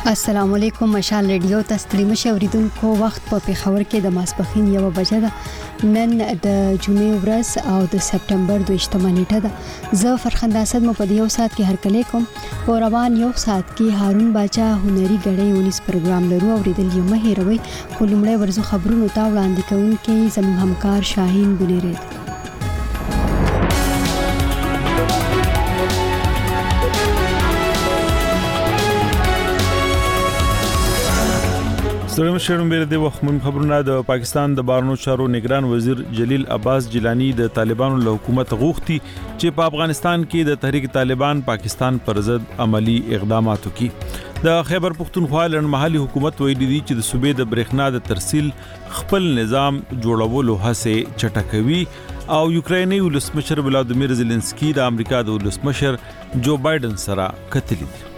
السلام علیکم مشال ریډیو تاسو مشه اوریدونکو وخت په پیښور کې د ماسپخین 1 بجه ده نن د جمعې ورځ او د سپټمبر 28 نیټه ده زه فرخنده اسد مو په یو ساعت کې هرکلی کوم په روان یو ساعت کې هارون باچا هنري غړې ونیس پروګرام لرو اوریدل یې مه هیروئ خو لومړی ورزو خبرونو ته وړاندې کوونکې زموږ همکار شاهین بنيرید ستړي شروع مې د وخت من خبرونه د پاکستان د بارنو چارو نگران وزیر جلیل عباس جیلانی د طالبانو له حکومت غوښتي چې په افغانستان کې د تحریک طالبان پاکستان پر ضد عملی اقدامات وکړي د خیبر پختونخوا لړمحلي حکومت ویلي دی چې د صوبې د برېښنا د ترسیل خپل نظام جوړولو هڅه چټکوي او یوکریني ولسمشر ولادیمیر زيلنسکي د امریکا د ولسمشر جو بایدن سره کتلي دي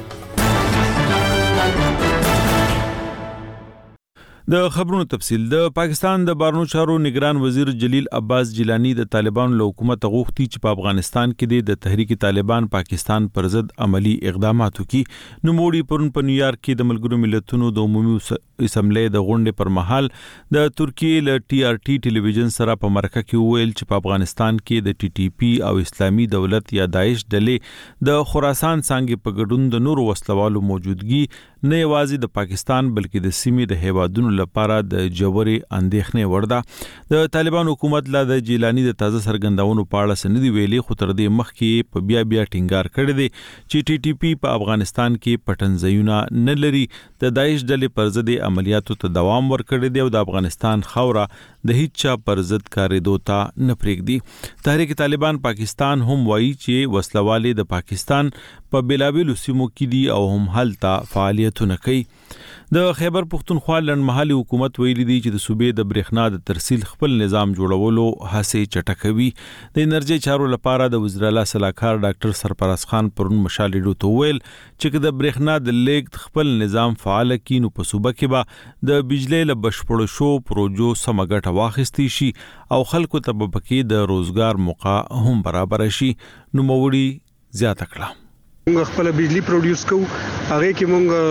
د خبرونو تفصیل د پاکستان د بارنو چارو نگران وزیر جلیل عباس جیلانی د طالبانو له حکومت غوښتي چې په افغانستان کې د تحریک طالبان پاکستان پر ضد عملی اقدامات وکړي نو موړي پرون په نیویارک کې د ملګرو ملتونو د عمومي اسمبلی د غونډې پر مهال د ترکیه له ټي ار ټي ټلویزیون سره په مرکه کې ویل چې په افغانستان کې د ټي ټي پی او اسلامي دولت یا داعش ډلې د خراسان څنګه په ګډون د نورو وسلوالو موجودګي نه یوازې د پاکستان بلکې د سیمې د هیوادونو لپاره د جوړې اندېښنې ورده د طالبان حکومت لا د جیلانی د تازه سرګندونو په اړه سندې ویلي خو تر دې مخکې په بیا ټینګار کړی دی چې ټي ټي پی په افغانستان کې پټنځایونه نه لري د داعش ډلې پر ضد عملیاتو ته دوام ورکړی دی او د افغانستان خوره د هیڅ چا پر ضد کارېدو ته نه پرېږدي تحریک طالبان پاکستان هم وایي چې وسلوالې د پاکستان په بېلابېلو سیمو کې دي او هم هلته فعالیتونه کوي د خیبر پختونخوا لړمحلي حکومت ویلي دی چې د صوبې د برېښنا د ترسیل خپل نظام جوړولو هڅه چټکوي د انرژي چارو لپاره د وزیر اعلی صلاحکار ډاکټر سرفراز خان پرون مشال ریډیو ته ویل چې د برېښنا د لیږد خپل نظام فعال کینو په صوبه کې به د بجلی له بشپړ شو پروژو سمګټه واخیستي شي او خلکو ته به پکې د روزګار موقع هم برابر شي نو موړي زیاته کړه موږ خپل بجلی پروډوس کوو هغه کې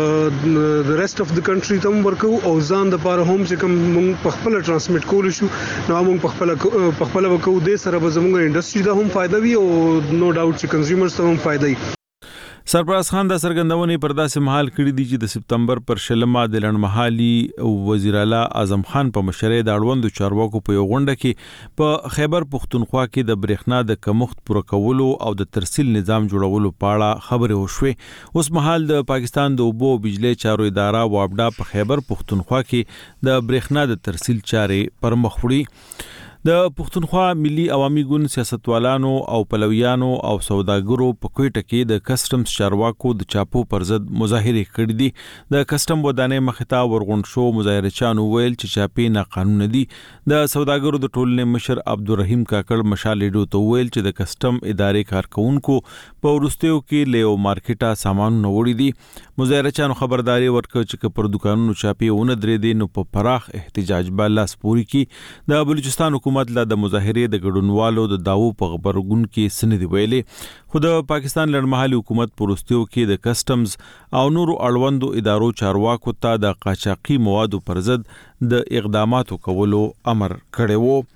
موږ د ریسټ اف د کنټری ته ورکو او ځان د پاره هم چې کوم موږ په خپل ترانسمیټ کول شو نو موږ په خپل وکړو د سره به زموږ انډستری ته هم فائدہ وي او نو ډاوټ چې کنزیومرز ته هم فائدہ وي سرفراز خان د سرګندونې پر داسې مهال کړی دی چې د سپتمبر پر شلمه د لړمحلي وزیر اعلی اعظم خان په مشرۍ د اړوندو چارواکو په یو غونډه کې په خیبر پختونخوا کې د برېښنا د کمښت پوره کولو او د ترسیل نظام جوړولو په اړه خبرې وشوې اوس مهال د پاکستان د اوبو او بجلی چارو اداره وابډا په خیبر پختونخوا کې د برېښنا د ترسیل چارې پر مخ وړي د پښتونخوا ملي عوامي ګوند سیاستوالانو او پلویانو او سوداګرو په کوټه کې د کسټمز چارواکو د چاپو پر ضد مظاهره کړې دي د کسټم ودانې مختا ورغون شو مظاهره چانو ویل چې چاپې نه قانون دي د سوداګرو د ټولنې مشر عبدالرحیم کاکړ مشال ډیډو ته ویل چې د کسټم ادارې کارکونکو په ورستیو کې لیو مارکیټا سامان وړي دي مظاهره چانو خبرداري ورکړ چې پر دکانونو چاپې ونه درې دي نو په پراخ احتجاج بل لاس پوری کی د بلوچستان حکومت لا د مظاهره د ګډونوالو د داوو په خبرګون کې سندې ویلې خو د پاکستان لړمحلي حکومت پروستیو کې د کسټمز او نورو اړوندو ادارو چارواکو ته د قاچاقي موادو پر ضد د اقداماتو کولو امر کړی وو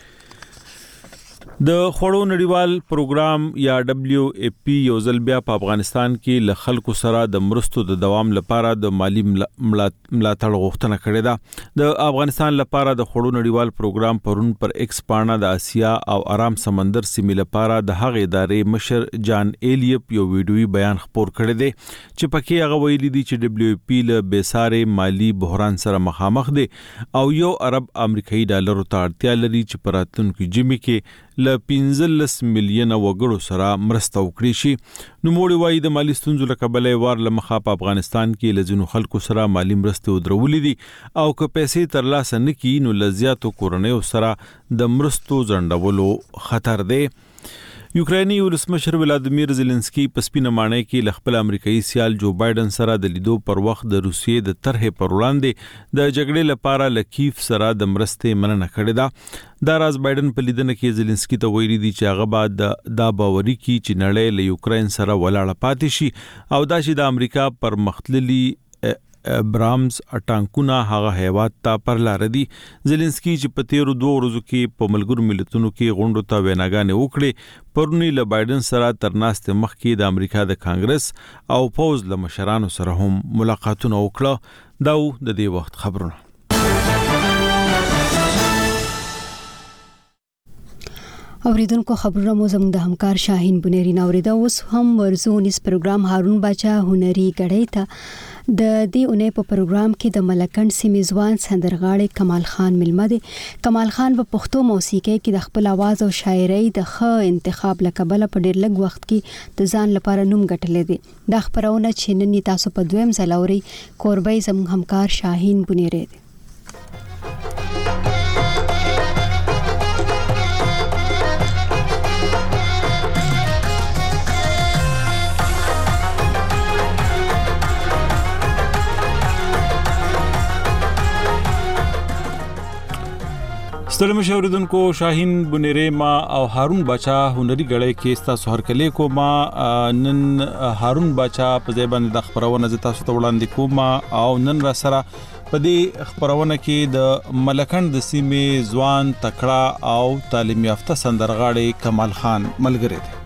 د خوړو نړیوال پروګرام یا دبليو ای پی یو ځل بیا په افغانستان کې له خلکو سره د مرستو د دوام لپاره د مالی ملاتړ غوښتنه کړې ده د افغانستان لپاره د خوړو نړیوال پروګرام پرون پر ایکس پاڼه د آسیا او آرام سمندر سیمې لپاره د هغې ادارې مشر جان ایلیپ یو ویډیوي بیان خپور کړی دی چې پکې هغه ویلي دی چې دبليو ای پی له بیسارې مالی بحران سره مخامخ دی او یو ارب امریکایي ډالرو ته اړتیا لري چې په راتلونکي جمعې کې ل 15 میلیونه وګړو سره مرسته وکړي شي نو موړي وایي د مالی ستونزو له کبله وار لمخه په افغانستان کې لزینو خلکو سره مالی مرسته ودرولې دي او که پیسې ترلاسه نکړي نو لزیاتو کورنیو سره د مرستو ځنډولو خطر دی یوکریني ولسمشر ولادیمیر زيلنسکي په سپینه مانۍ کې خپل امریکایي سیال جو بایدن سره د لیدو پر وخت د روسیې د طرحې پر وړاندې د جګړې لپاره لکیف سره د مرستې مننه کړې ده دا راز بایدن په لیدنه کې زيلنسکي ته ویلي دی چې هغه بعد دا باوري کی چې نړۍ له یوکرين سره ولاړه پاتې شي او دا چې د امریکا پر مختللي برامز ټانکونه هغه هیواد ته پر لار دي. زيلنسکي چې په تیرو 2 ورځو کې په ملګرو ملتونو کې غونډو ته ویناګانې وکړې پرونی له بایدن سره تر ناستې مخکې د امریکا د کانګرس او پوز له مشرانو سره هم ملاقاتونه وکړه. دا د دې وخت خبرونه. اوریدونکو خبرونه مو زموږ د همکار شاهین بنيري ناوریدا. اوس هم ورزو نس پروګرام هارون باچا هنري غړې ته د دې اونۍ په پروګرام کې د ملکند سیمې ځوان سندرغاړي کمال خان ملمه دي. کمال خان په پښتو موسیقي کې د خپل आवाज او شاعرۍ د ښه انتخاب لکبل په ډېر لږ وخت کې د ځان لپاره نوم ګټلې دي. دا خبرونه چې نن تاسو په دویم ځل اوري کوربي زموږ همکار شاهین بنيري دي. ستړي مشوریدونکو شاهین بنيري ما او هارون باچا هنري غړې کې تاسو هر کله کو ما نن هارون باچا په ځای باندې د خبرونه ز تاسو ته وړاندې کوم او نن را سره په دې خبرونه کې د ملکند د سیمې ځوان تکړه او تعلیم یافته سندرغاړي کمال خان ملګری دی.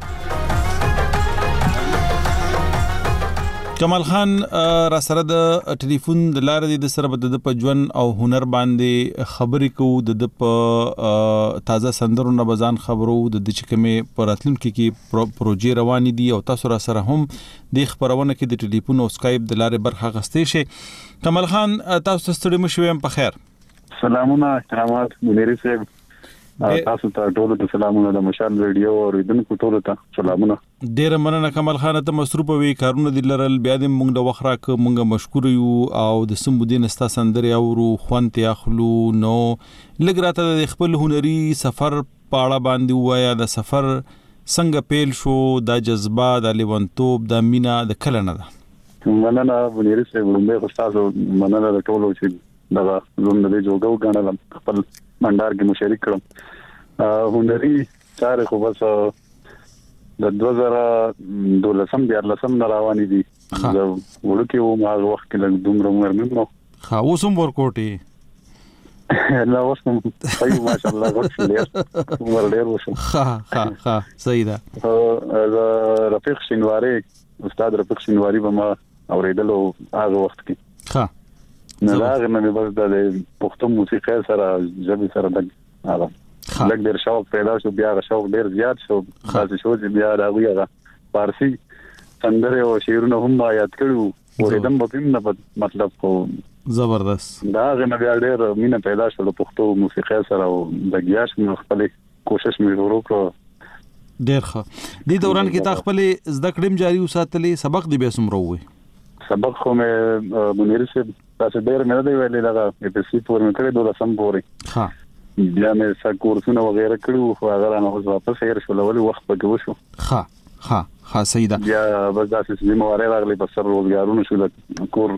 کمال خان را سره د ټلیفون د لارې د سره د پجون او هنر باندې خبرې کوو د په تازه سندرونو بزان خبرو د چکمې پراتلونکو کې پروژې روان دي او تاسو را سره هم د خبرونه کې د ټلیفون او اسکایپ د لارې برخه غستې شي. کمال خان تاسو ستړي مشوم په خیر. سلامونه احترامات منيري صاحب تاسو ته ټول ته سلامونه د مشال ریډیو او ریدونکو ټول ته سلامونه. ډیر مننه کمال خان ته مصروف وي کارونه د لرل بیا د مونږ د وخرا ک مونږ مشکور یو او د سمبودین استا سندري او خوانت اخلو نو لګراته د خپل هنري سفر پاړه باندې وایا د سفر څنګه پیل شو د جذبه د لیونتوب د مینا د کلنه ده. مننه منيري صاحب لومبه استاد مننه د ټولو چې دا زوم د جوګو غاڼه خپل منډار کې مشارک کړم. هنري چارې خو بس د 2012 بیا لسم روانې دي. زه ورکه و ما وخت کې لږ دومره عمر مې نو اوسم ورکوټي لا اوسم ایو ماشاءالله ورته عمر ډیر وشو. ها صحیح ده. رفیق شینواری استاد رفیق شینواری به ما اوریدلو هغه وخت کې نه راغی مې بس د پښتو موسیقي سره ژبه سره د لږ ډیر شوق پیدا شو بیا شوق ډیر زیات شو خاص شو چې بیا راغی فارسی سندره او شعرونه هم یاد کړو اوریدم په نه مطلب کو زبردست دا غنه بیا ډیر مینه پیدا شو د پښتو موسیقي سره او د گیاش مې خپل کوشش مې وکړ ډیر ښه. د دوران کې تا خپل زده کړم جاری وساتلې سبق دی به سمرو وي سبق خو مې منيري صاحب تاسو ډیر مې دی ویلې دا په سی پور مې کړې دوه سم پورې ها بیا مې څا کورسونه وغیرہ کړو خو هغه نه اوس واپس هیر شو لولي وخت پکې وشو. ها سیدا بیا بس تاسو چې مواره راغلي په سر روزګارونه شو د کور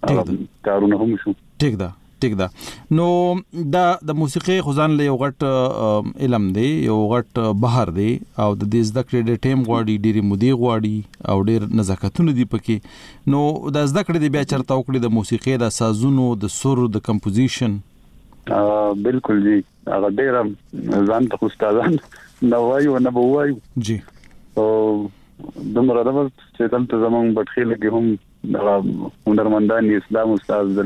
کارونه هم شو. ټیک ده نو دا د موسیقي خزان له یو غټ علم دی یو غټ بهر دی او د دې زده کړې د ټیم غواړي ډېری مودي غواړي او ډېر نزاکتونه دی پکې نو د زده کړې دی بیا چرته وکړي د موسیقي د سازونو د سور د کمپوزیشن بالکل جی هغه ډېر ځان ته استادان نو وایو نه وایو جی او دمر دا چې دلته زمون بټخیل کې هم هنرمندان اسلام استاد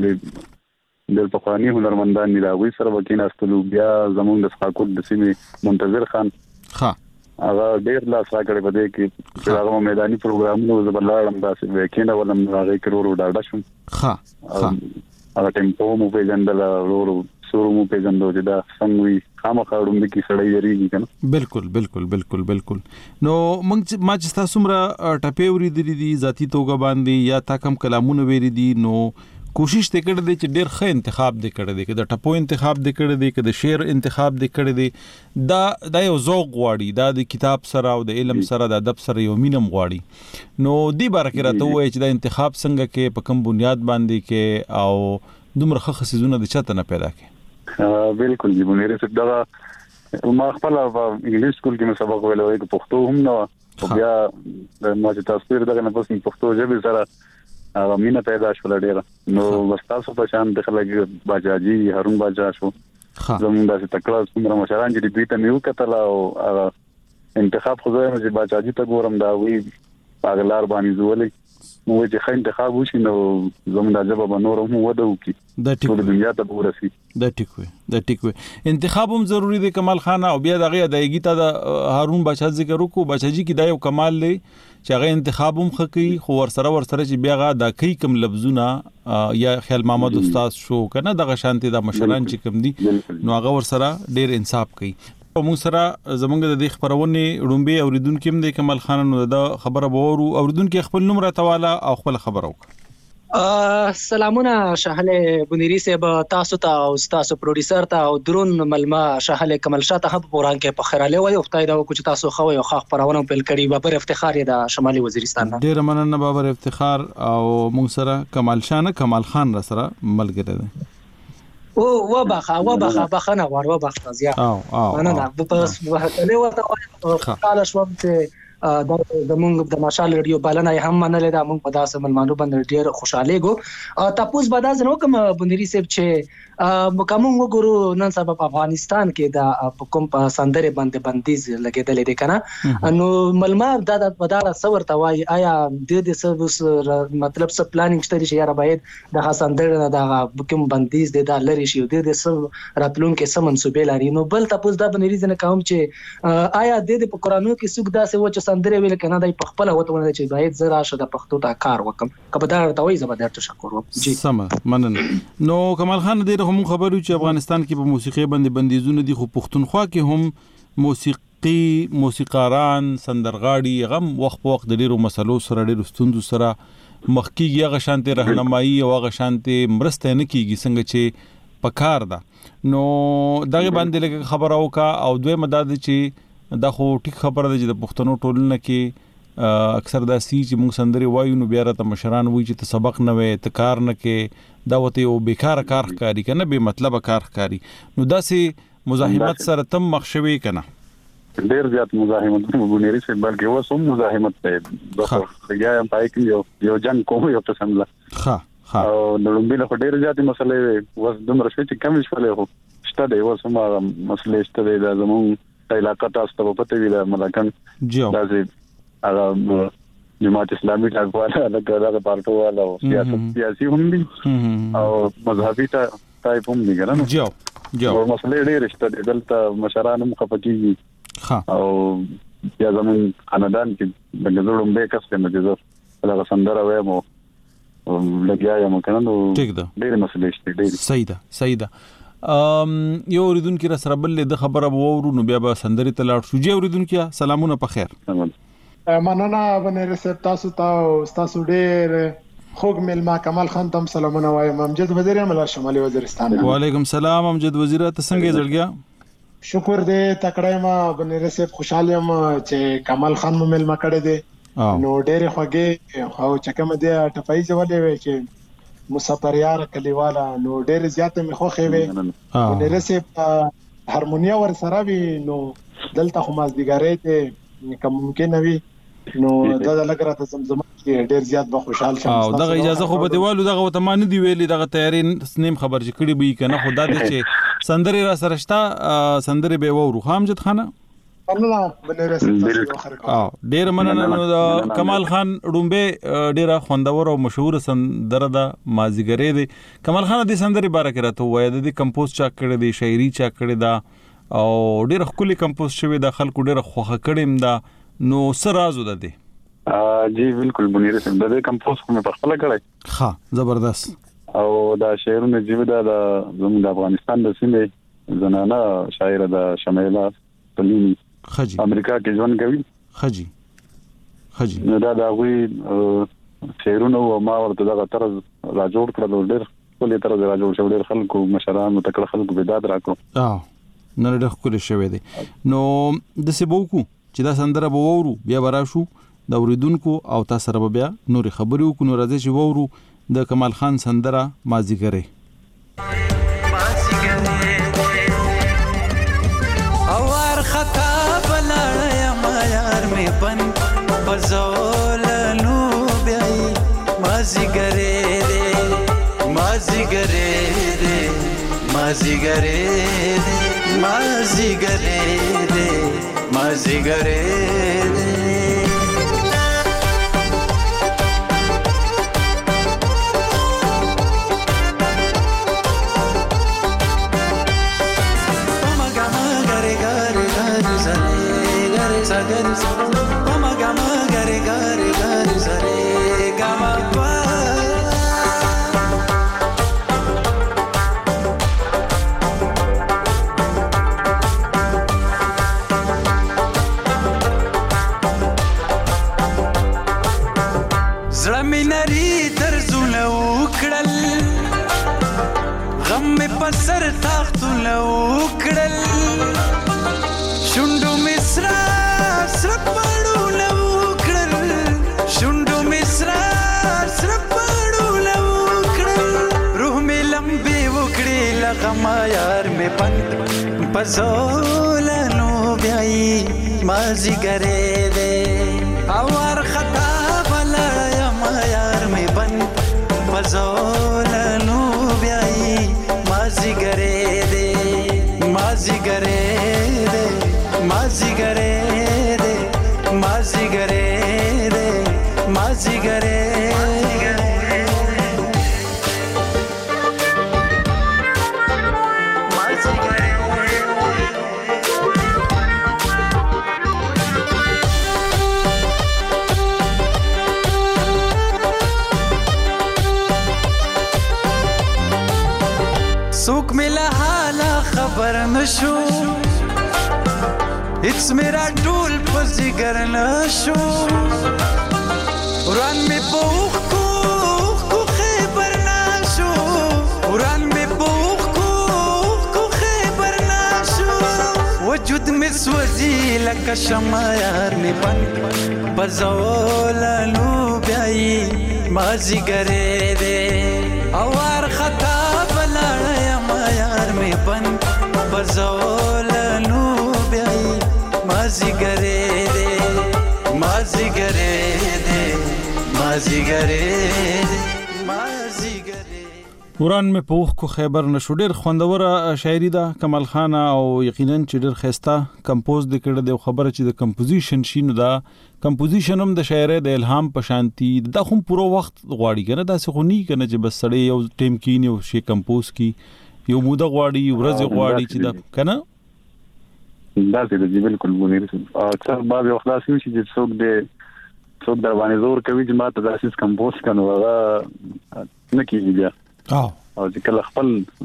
د پخوانی هنرمندان دی راوي سره وکینه استلو بیا زمون د سقاقت د سیمې منتظر خان هغه ډیر لا سره کړي بده کې چې هغه میداني پروګرامونو زبرلاړم داسې وکینه ولم هغه کړورو ډاډه شم هغه ټیمپو مو په جندل ورو سورو مو په جندو چې دا څنګه خامخاړم د کی سړی یریږي کنه بالکل نو موږ ما چې تاسو مره ټپې ورې دي ذاتی توګه باندې یا تا کم کلامونه ویری دي نو کوشش ته کړی دی چې ډېر ښه انتخاب دی کړی دی چې د ټپو انتخاب دی کړی دی چې د شعر انتخاب دی کړی دی دا یو ذوق غواړي دا د کتاب سره او د علم سره د ادب سره یو مینم غواړي نو دی بارکه راته وایي چې دا انتخاب څنګه کې په کوم بنیاد باندې کې او دومره ښه خصيزونه د چاته نه پیدا کې. بالکل دی منيري صاحب دا ما خپل په انګلیش سکول کې مې سبق ویلو چې پښتو هم نو بیا ما چې تاسو دغه نه پس پښتو ژبه سره هغه مینا پیدا شول ډېر نو واستاسو په شان د خلک باجاجي هارون باجا شو زموږ د تکړه څومره مشران چې دوی ته میو کتل او هغه انتخاب خو زه چې باجاجي ته ګورم دا وی پاغلار باندې زولې نو چې خاين انتخاب وشي نو زموږ د جواب نور هم وده وکي د ټول دنیا ته ورسي د ټیکوي انتخاب هم ضروری دی کمال خان او بیا دغه ادایګی ته د هارون بچا ذکر وکړو بچاجي کې دا یو کمال دی چې هغه انتخاب هم خکې خو ورسره چې بیا غا د کوي کم لفظونه یا خیال محمد استاد شو کنه دغه شانتي د مشران چې کم دي نو هغه ورسره ډیر انصاف کوي موږ سره زمونږ د دې خبرونه وړومبي اوریدونکو هم د کمال خان نو د خبره بورو اوریدونکو خپل نوم راتواله او خپل خبر وکړه سلامونه شاهله بنيري صاحب تاسو ته او تاسو پروډوسر ته او درون ملما شاهله کمال شاه ته په پوران کې په خیراله وي خدای دا کو چې تاسو خو یو خاخ پرونه په کړي بابر افتخار د شمالي وزیرستان نه ډیر مننه بابر افتخار او موږ سره کمال شاه نه کمال خان را سره ملګری دی او وبخه بخنه ور وبخه زیات انا نه بس وهله وته قال شو د موږ د ماشال ریډیو بلنه هم منلې دا موږ په داسې ملمانو باندې ډیر خوشاله ګو تاسو به دا زنو کوم بنيري صاحب چې کوم وګورو نن سبا په افغانستان کې د کوم په سندره باندې بندیز لګیدل دي کنه نو ملما دا د بداله صور توای آیا د دې سروس مطلب څه پلانینګ شته چې یاره باید د سندره د کوم بندیز د لری شي د دې سر راتلون کې سم منسوبه لري نو بل تاسو دا بنيري زنه کوم چې آیا د دې په قرانو کې څوک دا څه و چې سندره ویل کنه دای په خپل وته ونه چې باید زرا شد پښتو ته کار وکم کبه دا ورته وای زبر تشکر وکم جی سم مننه نو کمال خان دې هم خبرو چې افغانستان کې په موسیقي باندې بندیزونه دي خو پښتونخوا کې هم موسیقاران سندرغاړي غم وخت په وخت د ډیرو مسلو سره ډیرو ستوندو سره مخکیږي هغه شانتي راهنمایي او هغه شانتي مرسته نه کیږي څنګه چې پکار ده نو دغه باندې لکه خبر اوکا او دوی مدد چې دا خو ټیک خبره ده چې د پښتنو ټولنه کې اکثر دا سی چې موږ سندري وایو نو بیا راته مشران وایي چې ته سبق نه وې ته کار نه کې دا وته یو بیکاره کار ښکاری کنه به مطلب کار ښکاری نو دا سي مزاحمت سره تم مخشوي کنه ډیر زیات مزاحمت بنيري سے بلکې و سم مزاحمت ته بیا هم پای کې یو جنگ کوم یو څه سملا او د لومبي له ډیر زیات مسلې وس دمر شي چې کم شولې هو شته دی و سم مسلې شته دی د زمون علاقه تاسو ته پته ویل ملکان دا هغه جماعت اسلامي ټاکواله د پارټو والا او سیاسي هم دي او مذهبي ټایپ هم دي ګرانو جو او مسلې ډېر شته دلته مشران مخفقيږي او بیا زمون خاندان کې د جوړم به کس کې مجزر هغه سندره وایم او لګیا یم کنه ډېر مسلې شته ډېر صحیح ده یو اوریدونکو را سره بل د خبره وورو نو بیا به سندري ته لاړ شو جی اوریدونکو سلامونه په خیر مننه بنيري صاحب تاسو ډېر خوږ ملما کمال خان تم سلامونه وایم امجد وزیر املا شمالي وزیرستان وعلیکم السلام امجد وزیر ته څنګه زړګیا شکر دې تکړه ما بنيري صاحب خوشاله یم چې کمال خان مو ملما کړی دی نو ډېر خوږه او چکه مده ټپای ځولې وي چې مسافر یار کلیواله نو ډېر زیات می خوخه وي بنيري صاحب هارمونیا ور سره وي نو دلته خو مازدیګارې ته کوم ممکن وي نو دا لګره زمزمه کې ډېر زیات به خوشاله شم او دغه اجازه خو به دیوالو دغه وته مان دی ویلي دغه تیاری سنیم خبر چې کړي به کنه خدا دې چې سندري را سرهشتا سندري به وورو خامجد خانه الله بنيري صاحب ډېر مننه کمال خان ډومبه ډېر خوندور او مشهور سندره ده مازیګری دی کمال خان دې سندري باره کې راته وایي د کمپوز چا کړی دی شاعري چا کړی دا او ډېر خولي کمپوز شوی د خلکو ډېر خوخه کړم دا نو سرازو ده دي جی بالکل بنيري صاحب د کمپوز کوم په خپل کړی ها زبردست او دا شعرونه جیو دا زموږ د افغانستان د سیمې زنانه شاعر د شمیلا پلینی خجی امریکا کې ژوند کوي خجی نو دا غوي شعرونه او ما ورته دا طرز را جوړ کړل ډېر ټول طرز را جوړ شو ډېر خلکو مشران متکړه خلکو بداد راکړو نه ډېر کول شوی دی نو د سبوکو چې دا سندره به وورو بیا براشو د اوریدونکو او تاسو سره بیا نور خبرې وکړو نو راځي چې وورو د کمال خان سندره مازیګری اور خطا بلړ ما یار می بن بزول نو بیاي ما مازیګرې دې مازیګرې دې مازیګرې دې مازیګرې دې مازیګرې دې Mama gama gare gare gare sare gama pa زړمنري درزونه وکړل غم می پسر تاختونه وکړل شوندو مصرا سرپړو لو کړل شوندو مصرا سرپړو لو کړل روح می لمبي وکړي لغما یار می پند پزولنو بیاي مازیګرې دې اور خطا بلا ما یار می پند پزولنو بیاي مازیګرې دې مازیګرې دې مازیګرې دې مازیګرې دې مازیګرې څوک ملا حالا خبر نشو It's मेरा टूल पसीगर नशो उरान में पोख को खैबर नाशो उरान में पोख को खैबर नाशो वजूद में स्वजी लका शमा यार में बन बजौला लो ब्याई माजीगरे दे अवार खता बला यमा यार में बन बजौला लो ब्याई مازیګرې دې مازیګرې دې مازیګرې دې مازیګرې وران مې په وخت کو خیبر نشو ډېر خوندوره شاعري ده کمال خان او یقینا چې ډېر خسته کمپوز د کړه د خبره چې د کمپوزیشن شینو دا کمپوزیشن هم د شاعرۍ د الهام په شانتي د خو پوره وخت غواړي کنه دا څه خو نه کنه چې بس سړی یو ټیم کې یو شی کمپوز کی یو موده غواړي ورځ غواړي چې دا کنه دا دې بالکل مونږ اکثر بعض وخت داسې شي چې څوک در باندې زور کوي چې ماته داسې کمپوز کنه هغه نه کیږي بیا او چې کله خپل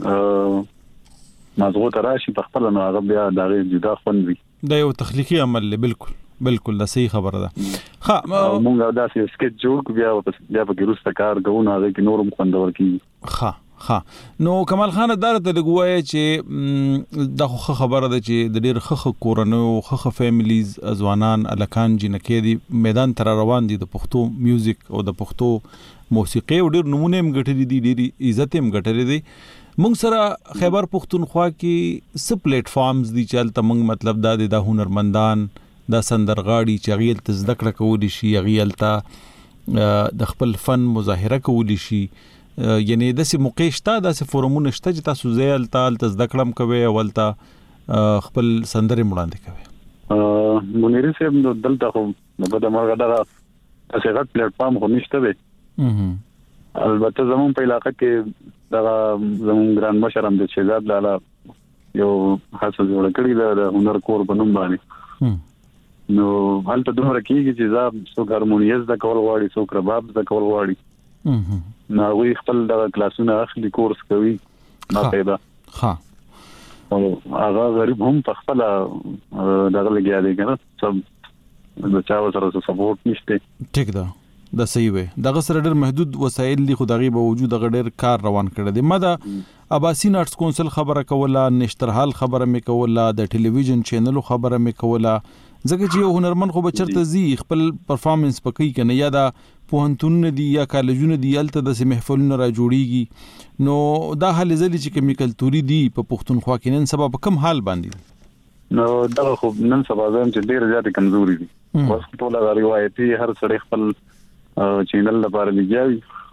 مزغو تراشي په خپل نو هغه بیا دغه جدا خوندي دا یو تخلیقي عمل بالکل دا صحیح خبره ده ها مونږ داسې سکیچ جوړ بیا په ګروسته کار کوو هغه کې نورم خوندور کیږي ها نو کمال خان دار ته لګوي چې د خبره ده چې د ډېر خخ کورنو خخ فیملیز ځوانان الکان جنکې دي میدان تر روان دي د پښتو میوزیک او د پښتو موسیقي او ډېر نمونه هم غټلې دي ډېر عزت هم غټلې دي موږ سره خیبر پښتونخوا کې س پلیټ فارمز دي چې تل موږ مطلب د هنرمندان د سندرغاړي چې غیل تزدکړه کولی شي غیل ته د خپل فن مظاهره کولی شي یعنی د سي موقعشته د سي فورمونه شته چې تاسو زیل تال تزدکړم کوي اولتا خپل سندره وړاندې کوي مونږ یې سم دلته خو په دماغ دا تاسو غټ پلیټ فارم خو نشته دی البته زمون په علاقې کې دا زمون ګران مشرم د شهزاد لاله یو حساب جوړ کړی د هنر کور په نوم باندې نو حالت دومره کېږي چې زاب سو هارمونیز د کول غواړي سو رباب د کول غواړي نو وی خپل د کلاسونو اخلي کورس کوي ما پیدا او هغه غریب هم په خپل دغه لګیا دی کنه سب د چا سره سپورټ نشته ټیک ده د صحیح وي دغه سره ډېر محدود وسایل دي خو دغه به وجود غډیر کار روان کړی دی مده اباسین آرټس کونسل خبره کوله نشترحال خبره مې کوله د ټلویزیون چینل خبره مې کوله ځکه چې یو هنرمن خو بچرته زی خپل پرفارمنس پکې کنه یا دا پوهنتون دی یا کالجونه دی الته د محفلونو را جوړیږي نو دا حل ځلی چې کیمیکل توري دی په پښتونخوا کې نن سبا په کم حال باندې نو دا خو نن سبا زم چې ډیر زیات کمزوري دي بس ټول روایتي هر څړې خپل چینل لپاره لګیاوي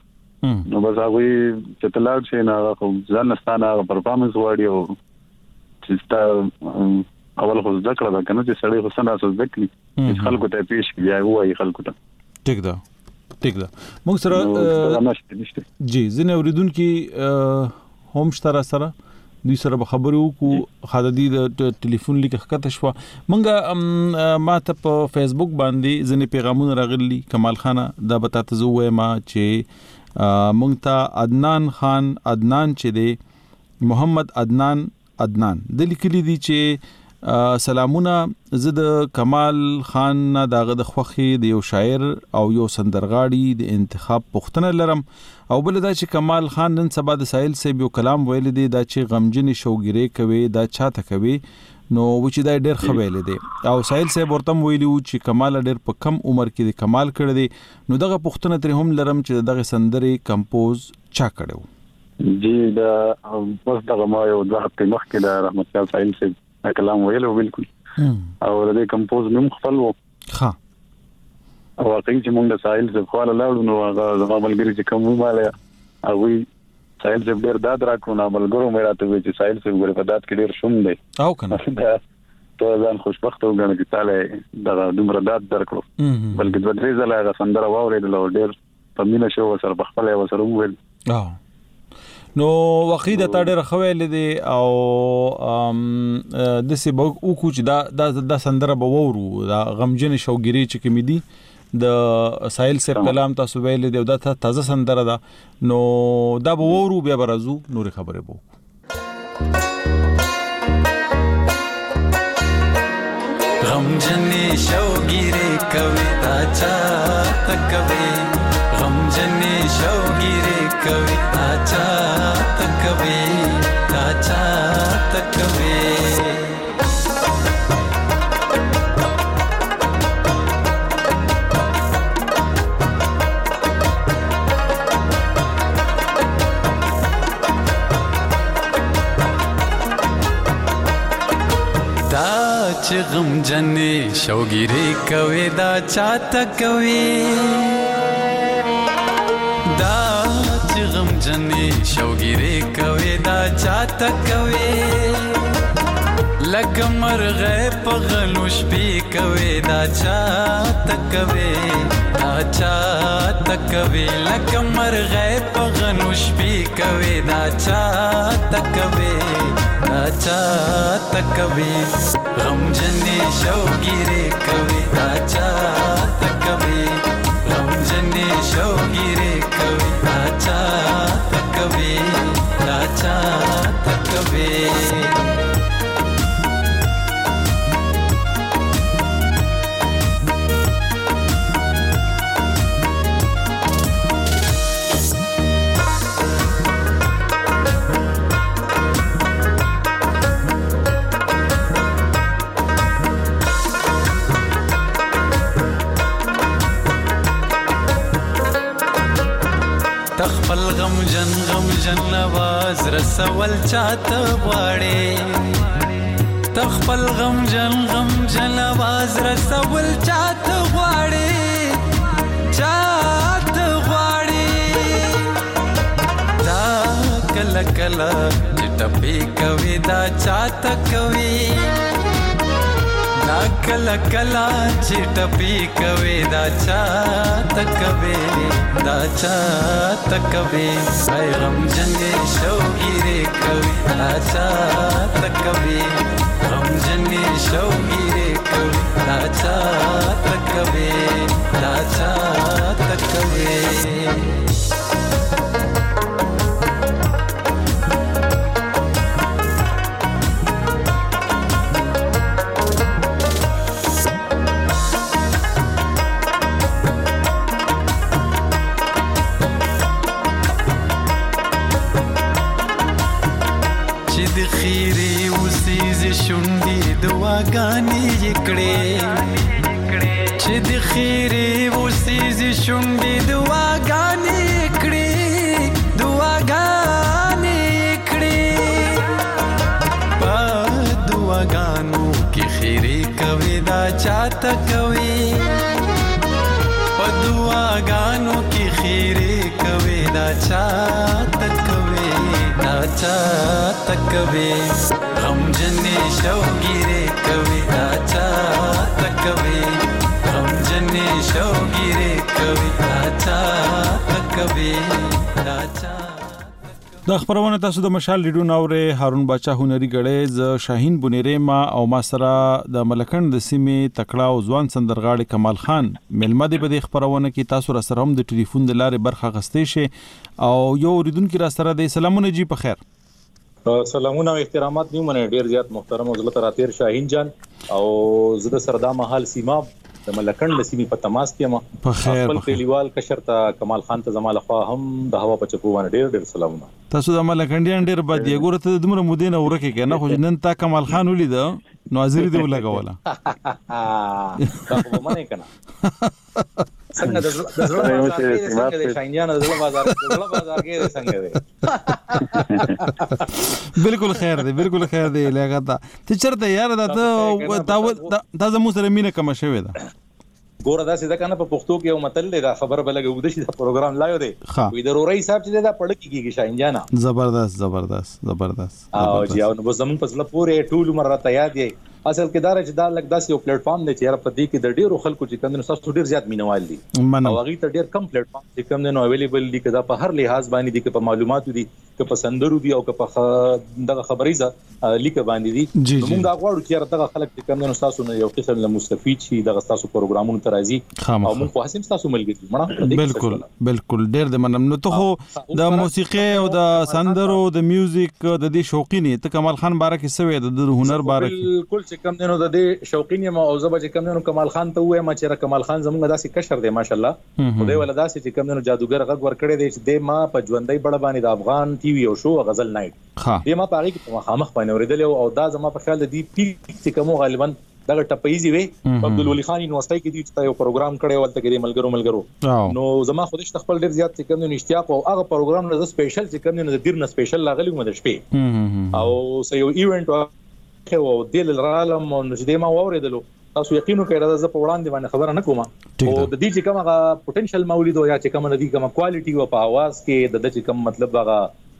نو بس هغه چې تلاړ شي نه خو ځانستانه پرفارمنس وړي او چې اول خو ذکر دا کنه چې سړی حسن اساس ذکر چې خلکو ته پیش کیږي وایي خلکو ته ټیک ده موږ سره جی زنه اوریدونکو هم شتره سره دوی سره به خبرو کو خدادي د ټلیفون لیک ښکته شو منګه ما ته په فیسبوک باندې ځنې پیغامونه راغلي کمال خان دا بتاته زوې ما چې مونږ ته عدنان چې دی محمد عدنان د لیکلي دي چې سلامونه زه د کمال خان دغه د خوخي د یو شاعر او یو سندرغاړي د انتخاب پوښتنه لرم او بل دا چې کمال خان نن سبا د ساحل صاحب یو کلام ویل دی دا چې غمجن شوګيري کوي دا چاته کوي نو چې دا ډېر خویل دي او ساحل صاحب ورته ویلو چې کمال ډېر په کم عمر کې د کمال کړی دی نو دغه پوښتنه تر هم لرم چې دغه سندري کمپوز چا کړو جی دا بس دغه ما یو د هفته مخکې د رحمت الله ساحل صاحب کلام ویلو بالکل او د کمپوز نوم خپل وو ها او واقعي چې موږ د ساحل صاحب خو له لاړو نو هغه زما ملګری چې کوم ماله هغه ساحل صاحب ډېر داد راکړو نو بلګرو مې راته وی چې ساحل صاحب ګره په داد کې ډېر شوم دی او کنه ته ځان خوشبخت وګڼه چې تعالی دا دومره داد درکړو بلکې د دې ځله هغه سندره واورېدل او ډېر په مینه شو سره په خپل یو سره وویل نو وقیده تا ډېر خویل دي او د سی بو کوچ دا سندره به وورو دا غمجن شوګيري چې کمی دي د ساحل سر کلام تاسو ویل دی دا تازه سندره ده نو دا به وورو بیا برازو نور خبره بو غمجن شوګيري کوي تا چا تکوي غمجن شوګيري کوي تا چا تکوي چې غمجن شوګيري کوي دا چاته کوي دا چې غمجن شوګيري کوي دا چاته کوي لکه مرغه په غلوش پی کوي دا چاته کوي دا چاته کوي لکه مرغه په غلوش پی کوي دا چاته کوي دا چاته کوي غمجن شوګيري کوي دا چاته کوي غمجن شوګيري کوي دا چاته کوي دا چاته کوي تخپل غمجن نواز رسول چاته غواړي تخپل غمجن نواز رسول چاته غواړي دا کله چټپی کوي دا چاته کوي دا کله چټپی کوي دا چاته کوي دا چاته کوي ay غمجن شوګيري کوي دا چاته کوي غمجن شوګيري کوي دا چاته کوي دا چاته کوي دعاګانې کړې چې د خیرې وسیز شونډې دعاګانې کړې په دعاګانو کې خیرې کوي دا چاته کوي په دعاګانو کې خیرې کوي دا چا تکوي غم جنې شوګيره کوي دا چا تکوي غم جنې شوګيره کوي دا چا تکوي دا چا د خبرونه تاسو د مشال ریډیو ناوره هارون باچا هنري غړې ز شاهین بنيره ما او ما سره د ملکند د سیمې تکړه او ځوان سندرغاړي کمال خان ملمه دی په دې خبرونه کې تاسو را سره هم د ټلیفون د لارې برخه غستې شي او یو اوریدونکو را سره د سلامونه جی په خیر سلامونه او احترامات نیو منه ډیر زیات محترم او زلت راتیر شاهین جان او زده سردا محل سیما د ملکند د سیمې په تماس کې ما په خیر خپل کلیوال کشرته کمال خان ته زماله خو هم د هوا په چپو باندې ډیر سلامونه تاسو د ملکندیان ډیر بد دی ګوره ته د دومره مودې نه ورکه کنه خو نن تا کمال خان ولید نو حاضر دی ولګوله تاسو باندې کنه څنګه د زړه څنګه د شاینجان د زړه بازار کې څنګه دی بالکل خیر دی لګا ته چرته یار دا ته زمو سره مینه کوم شوی دا ګوره دا سیده کنه په پښتو کې یو متل دی دا خبر بلګه ود شي دا پروګرام لایو دی وې ضروري حساب چې دا پړ کیږي شاینجانا زبردست او جی او نو زمون په ځله پورې ټول عمر راته یاد دی اصل کې دا چې دا لګ داس یو پلیټ فارم دی چې په دې کې د ډیرو خلکو چې کندنو تاسو ډیر زیات مینوال دي او هغه ته ډیر کم پلیټ فارم چې کندنو اویلیبل دي کدا په هر لحاظ باندې دي که په معلوماتو دي که په سندرو دي او که په دغه خبري ځه لیک باندې دي موږ دا غواړو چې دغه خلک چې کندنو تاسو نه یو قسم له مستفید شي دغه تاسو پروګرامونو ترازی او موږ خو حسیم تاسو ملګری مړه بالکل ډیر د منم نو ته د موسیقي او د سندرو د میوزیک د دې شوقینه ته کمال خان بارک سوي د هنر بارک بالکل چې کندنو د دې شوقین یم او زبر چې کمنو کمال خان ته وایم چې کمال خان زموږ داسې کشر دی ماشاءالله خدای ولا داسې چې کمنو جادوګر غږ ور کړی دی چې د ما په ژوندۍ بڑ باندې د افغان ټي وي او شو غزل نایټ دی ما پاره کې په مخامخ باندې اوریدل او دا زما په خیال دی چې کوم غالبا دغه ټپایزي وي عبدالولي خان یونیورسيټي کې دی چې یو پروګرام کړی ولته کې ملګرو نو زما خودش خپل ډیر زیات چې کمنو اشتیاق او هغه پروګرام نه سپیشل چې کمنو د دیر نه سپیشل لاغلی مده شپې او سې یو ایونت او دل العالم او نشدې ما اوریدلو تاسو یقینو کوئ دا ز په وړاندې باندې خبره نه کوم او د دې چې کومه پوتنشل مولید او یا چې کومه ندی کومه کوالټي او په आवाज کې د چې کوم مطلب هغه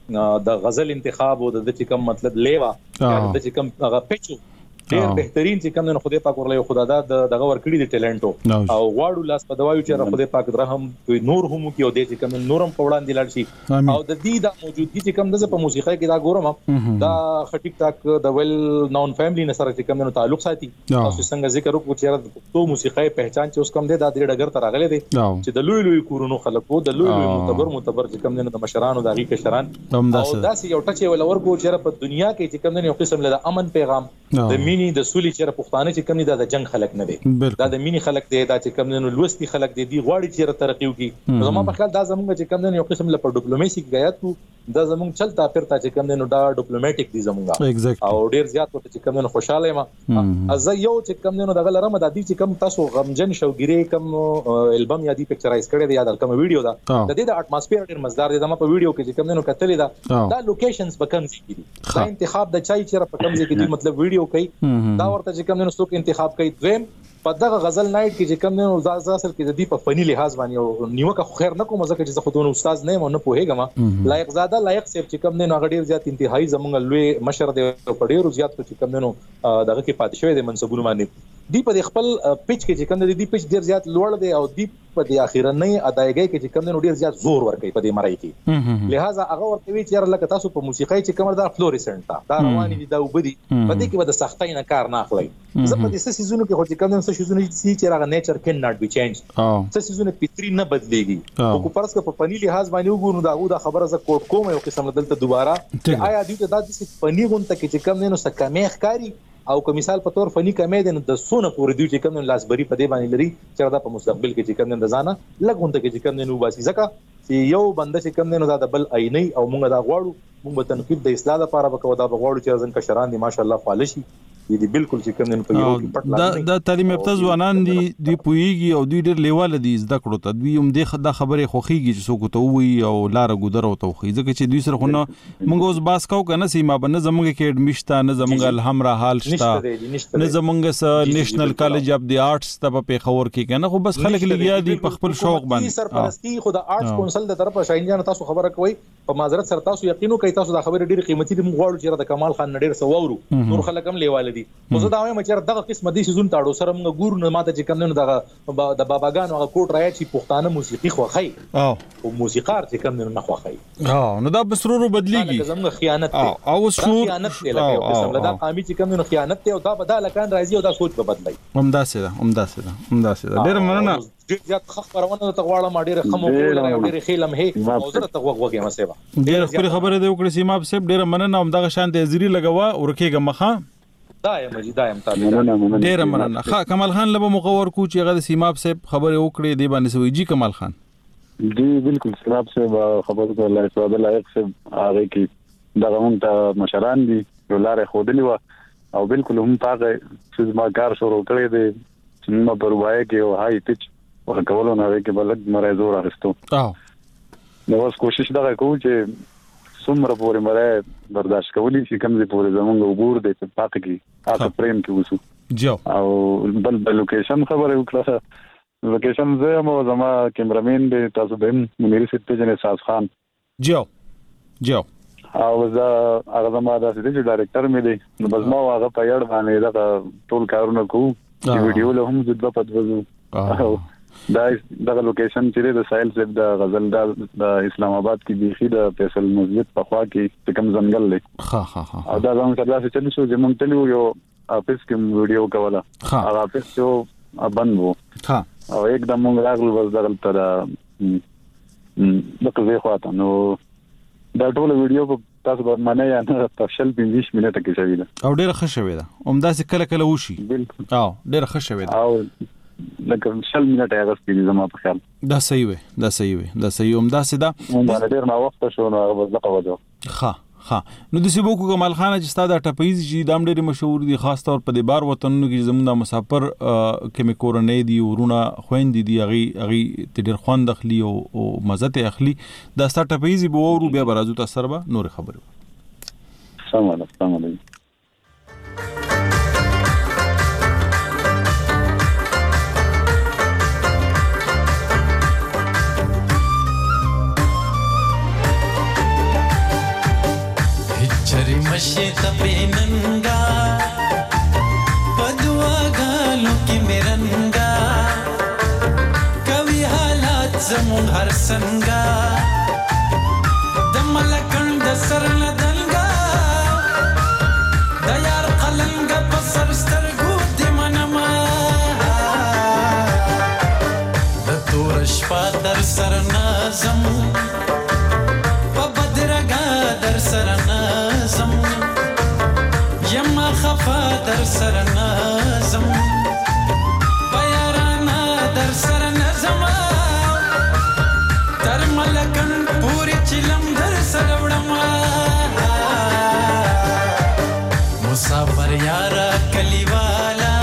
د غزل انتخاب او د چې کوم مطلب لیوا یا د چې کوم هغه پچو ډیر بهترین چې کوم نه خدای پاک ورلې خدا دا دغه ورکړي دي ټیلنټو او واړو لاس په دوایو چې خدای پاک درهم نور هم کې او د چې کوم نورم په وړاندې لاړ شي او د دې د موجودګي چې کوم د په موسیقۍ کې دا ګورم دا ټیک ټاک د ویل نون فیملی نه سره چې کوم نو تعلق ساتي تاسو څنګه ذکر وکړو چې د موسیقۍ پہچان چې اوس کوم دی دا د ډګر تر راغلي دي چې د لوی کورونو خلکو د لوی معتبر چې کوم نه د مشرانو د غي کشران او داسې یو ټچ ولور کو چې په دنیا کې چې کوم نه یو قسم له امن پیغام د مینی د سولې چې پښتانه چې کوم نه د جنگ خلک نه دي دا د مینی خلک دي دا چې کوم نه لوستي خلک دي غواړي چې ترقی وکړي زموږ په خیال دا زموږ چې کوم نه یو قسم له ډیپلوماسي کې غیات دا زموږ چلتا پرتا چې کوم نه دا ډیپلوماټیک دي زموږ او ډیر زیات ورته چې کوم نه خوشاله ما از یو چې کوم نه دغه لرم د دې چې کوم تاسو غمجن شوګيري کوم البم یا دی پکچرایز کړی دی یا د کوم ویډیو دا د دې د اټماسفیر ډیر مزدار دی زموږ په ویډیو کې چې کوم نه کتلې دا لوکیشنز په کوم ځای کې دي دا انتخاب د چای چیرې په کوم ځای کې دي مطلب ویډیو کوي دا ورته چې کوم نه څوک انتخاب کوي دویم په دغه غزل نایټ کې چې کوم نه اصل کې د دې په فني لحاظ باندې نیوکه خیر نه کوم ځکه چې زه خو دونه استاد نه یم نه پوهیږم لایق زاده لایق سیب چې کوم نه غډیر زیات انتهایی زمونږ لوی مشر دی په ډیرو زیات چې کوم نه دغه کې پاتې شوی د منصبونو باندې دی په خپل پیچ کې چې کوم نه دی پیچ ډیر زیات لوړ دی او دی په د اخیرنۍ ادایګۍ کې چې کوم نه ډیر زیات زور ورکوي په دې مړی کې لہذا هغه ورته وی چې لکه تاسو په موسیقۍ چې کوم دا فلورسنت دا رواني دي دا وبدي په دې کې به د سختۍ نه کار نه اخلي زه په دې سيزونو کې خو چې کوم نه سيزونو چې هغه نیچر کین ناٹ بي چینج سيزونو پتري نه بدليږي او کو پرس په پني لحاظ باندې وګورو دا خبره ز کوټ کوم یو قسم دلته دوباره آیا دې ته دا د پني غونته کې چې کوم نه سکه مېخ کاری او که مثال په تور فني کمې د سونه پورې دی چې کوم لاسبري په دې باندې لري چې دا په مستقبل کې چې کوم نه ځانه لګونته کې چې کوم نه وباسي ځکه چې یو بنده چې کوم نه دا بل عیني او موږ دا غواړو موږ به تنقید د اصلاح لپاره وکړو دا غواړو چې ځن کشران دي ماشاءالله فالشي دي بالکل چې کوم نه په یو کې پټ لاګي دا تعلیم یافته ځوانان دي پویږي او دوی ډېر لیواله دي زده کړو ته دوی هم د خبرې خوخيږي چې څوک ته وي او لار ګذر او توخي ځکه چې دوی سره خو نه موږ اوس باس کاو کنه سیمه باندې زموږ کې اډمیشن نه زموږ الحمرا حال شته نه زموږ سره نېشنل کالج اف دی آرټس ته په خبر کې کنه خو بس خلک لګیا دي په خپل شوق باندې سرپرستی خو د آرټس کونسل د طرفه شاینجان تاسو خبره کوي په معذرت سره تاسو یقینو کوي تاسو دا خبره ډېر قیمتي دي موږ غواړو چې د کمال خان نډیر سوورو نور خلک هم لیواله دي خو زه دا وایم چې دغه قسم دي سيزون تاړو سره موږ ګورو نه ماته چې کم نه دغه د باباګانو هغه کوټ راځي چې پښتانه موسیقي خوخی او موسیقار چې کم نه خوخی نو دا بسرورو بدلیږي زموږ خیانت او شعور خیانت دی لکه دا قامي چې کم نه خیانت دی او دا بدل کان راځي او دا سوچ به بدلای همداسه ده ډیر مننه زیات خبرونه ته غواړم ډیر خمو کول ډیر خیلم هي او زه ته وګورم مسیبه ډیر خبره دی وکړه سیمه صاحب ډیر مننه هم دغه شان د زیری لګوا ورکیګه مخه دایم تابع ډیر مننه کمال خان لبه مقور کو چې غد سیمه صاحب خبره وکړه دی باندې سوي جی کمال خان جی بالکل سیمه صاحب خبر کو الله تعالی لایق صاحب هغه کې دغه مون ته مشران دي ولاره خودلی و او بالکل هم پاګه چې ما کار شروع کړی دی چې ما پروايي کې او هاي پچ ورکولو نه کې بلد مرای زور اخستو نو اوس کوشش دا کوم چې څومره پورې مرای برداشت کولی شي کوم دې پورې زمونږ وګور دې په پاتې کې هغه پریم کې وسو جو او بل لوکیشن خبره وکړه لوکیشن زه مو زما کیمرامین دې تاسو به منیر سټ جن احساس خان جو او زه هغه زما د سټیج ډایریکټر مې دی نو بس ما هغه په یاد باندې دا ټول کارونه کوم چې ویډیو له هم زده پدوزو دا لوکیشن چې د سایل سیب د غزل د اسلام آباد کې بيخي د فیصل مسجد په خوا کې کوم ځنګل لې او دا زموږ سره چې چلو شو چې مونږ تلو یو اپس کې ویډیو کوله هغه اپس شو بند وو او एकदम مونږ راغلو بس دغه تر دغه ځای خواته نو دا ټول ویډیو په تاسو باندې معنی یا نه تفصیل 20 منټه کې شوی دا او ډېر ښه شوی دا همداسې کله وشي او ډېر ښه شوی دا او لکه شل منټه هغه سپیږي زما په خیال دا صحیح وي همداسې دا مونږ ډېر ما وخت شو نو هغه بس دغه وځو نو د سیبو کو کمال خان چې ستاسو د ټپیز چې دام ډېر مشهور دي خاص طور په د بار وطنونو کې زموږ د مسافر کې مکورنې دي ورونه خويندې دي هغه ډېر خوند اخلي او مزه ته اخلي دا ستاسو ټپیز به ورو بیا برازو تاسو سره نور خبره سلام علیکم چری مشی تپیننگا پدوا گالو کی میرنگا کوي حالات زمون هر سنگا دملکن د سر ندلگا د یار قلنگا پسر سترګو د منما د تور شپه در سر نازم په بدرګا در سر یما خفا در سر نازم پیارانا در سر نازم تر ملکن پوری چلم در سر وڑما مسافر یارا کلیوالا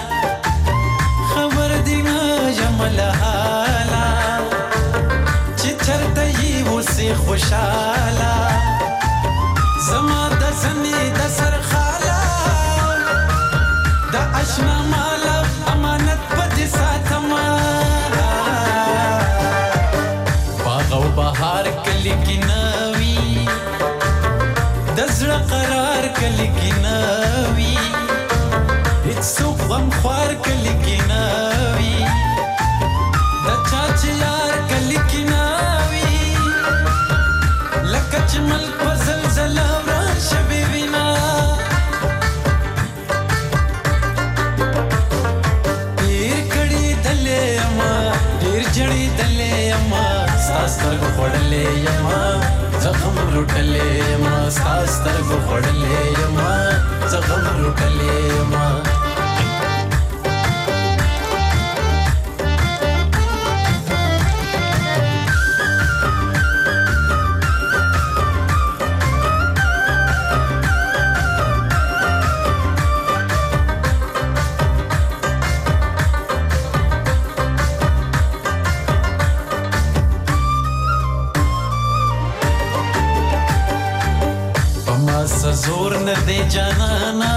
خبر دینا جمل حالا چی چرتایی وسی خوشالا زما د سنی د سر اشنا مالا امانت پدی ساتما باغ و بهار کلی کی نوی دزړه قرار کلی کی نوی هیڅ څوک غم خوار کلی کی نوی د چاچ یار کلی کی نوی لکه چې ملک و زلزلہ وران شوی وینا جړې دلې ما ستاسو خړلې ما زخم لټلې ما ستاسو خړلې ما زخم لټلې ما جانانا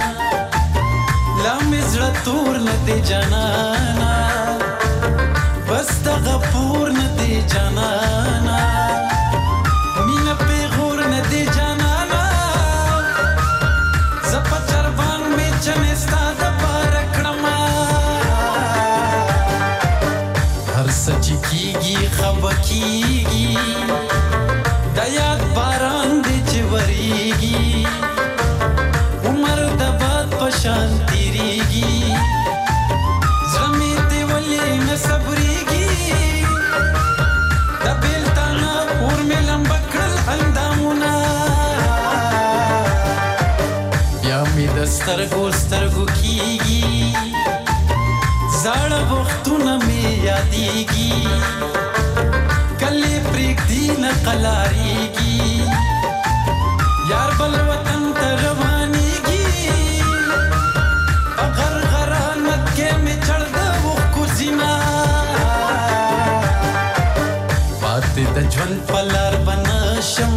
لم زړه تور نه دی جانانا بس د غفور نه دی جانانا مینا پیغور نه دی جانانا زپا چربان می چنستا د پار کړما هر سچ کیږي خب کیږي د یاد باران دی چوریږي عمر د باد پشان تیریږي زمي دی ولې نه صبرېږي د بیلتانا اور مې لمبکړل اندامونه بیا مې د سترګو کیږي زاړه وختونه مې یادېږي کله پرېږدي نه قلاریږي یار بل وطن ته روانېږي اگر غرانت کې مې چړ د اوښکو زینا پاتې د ژوند په لار به نشم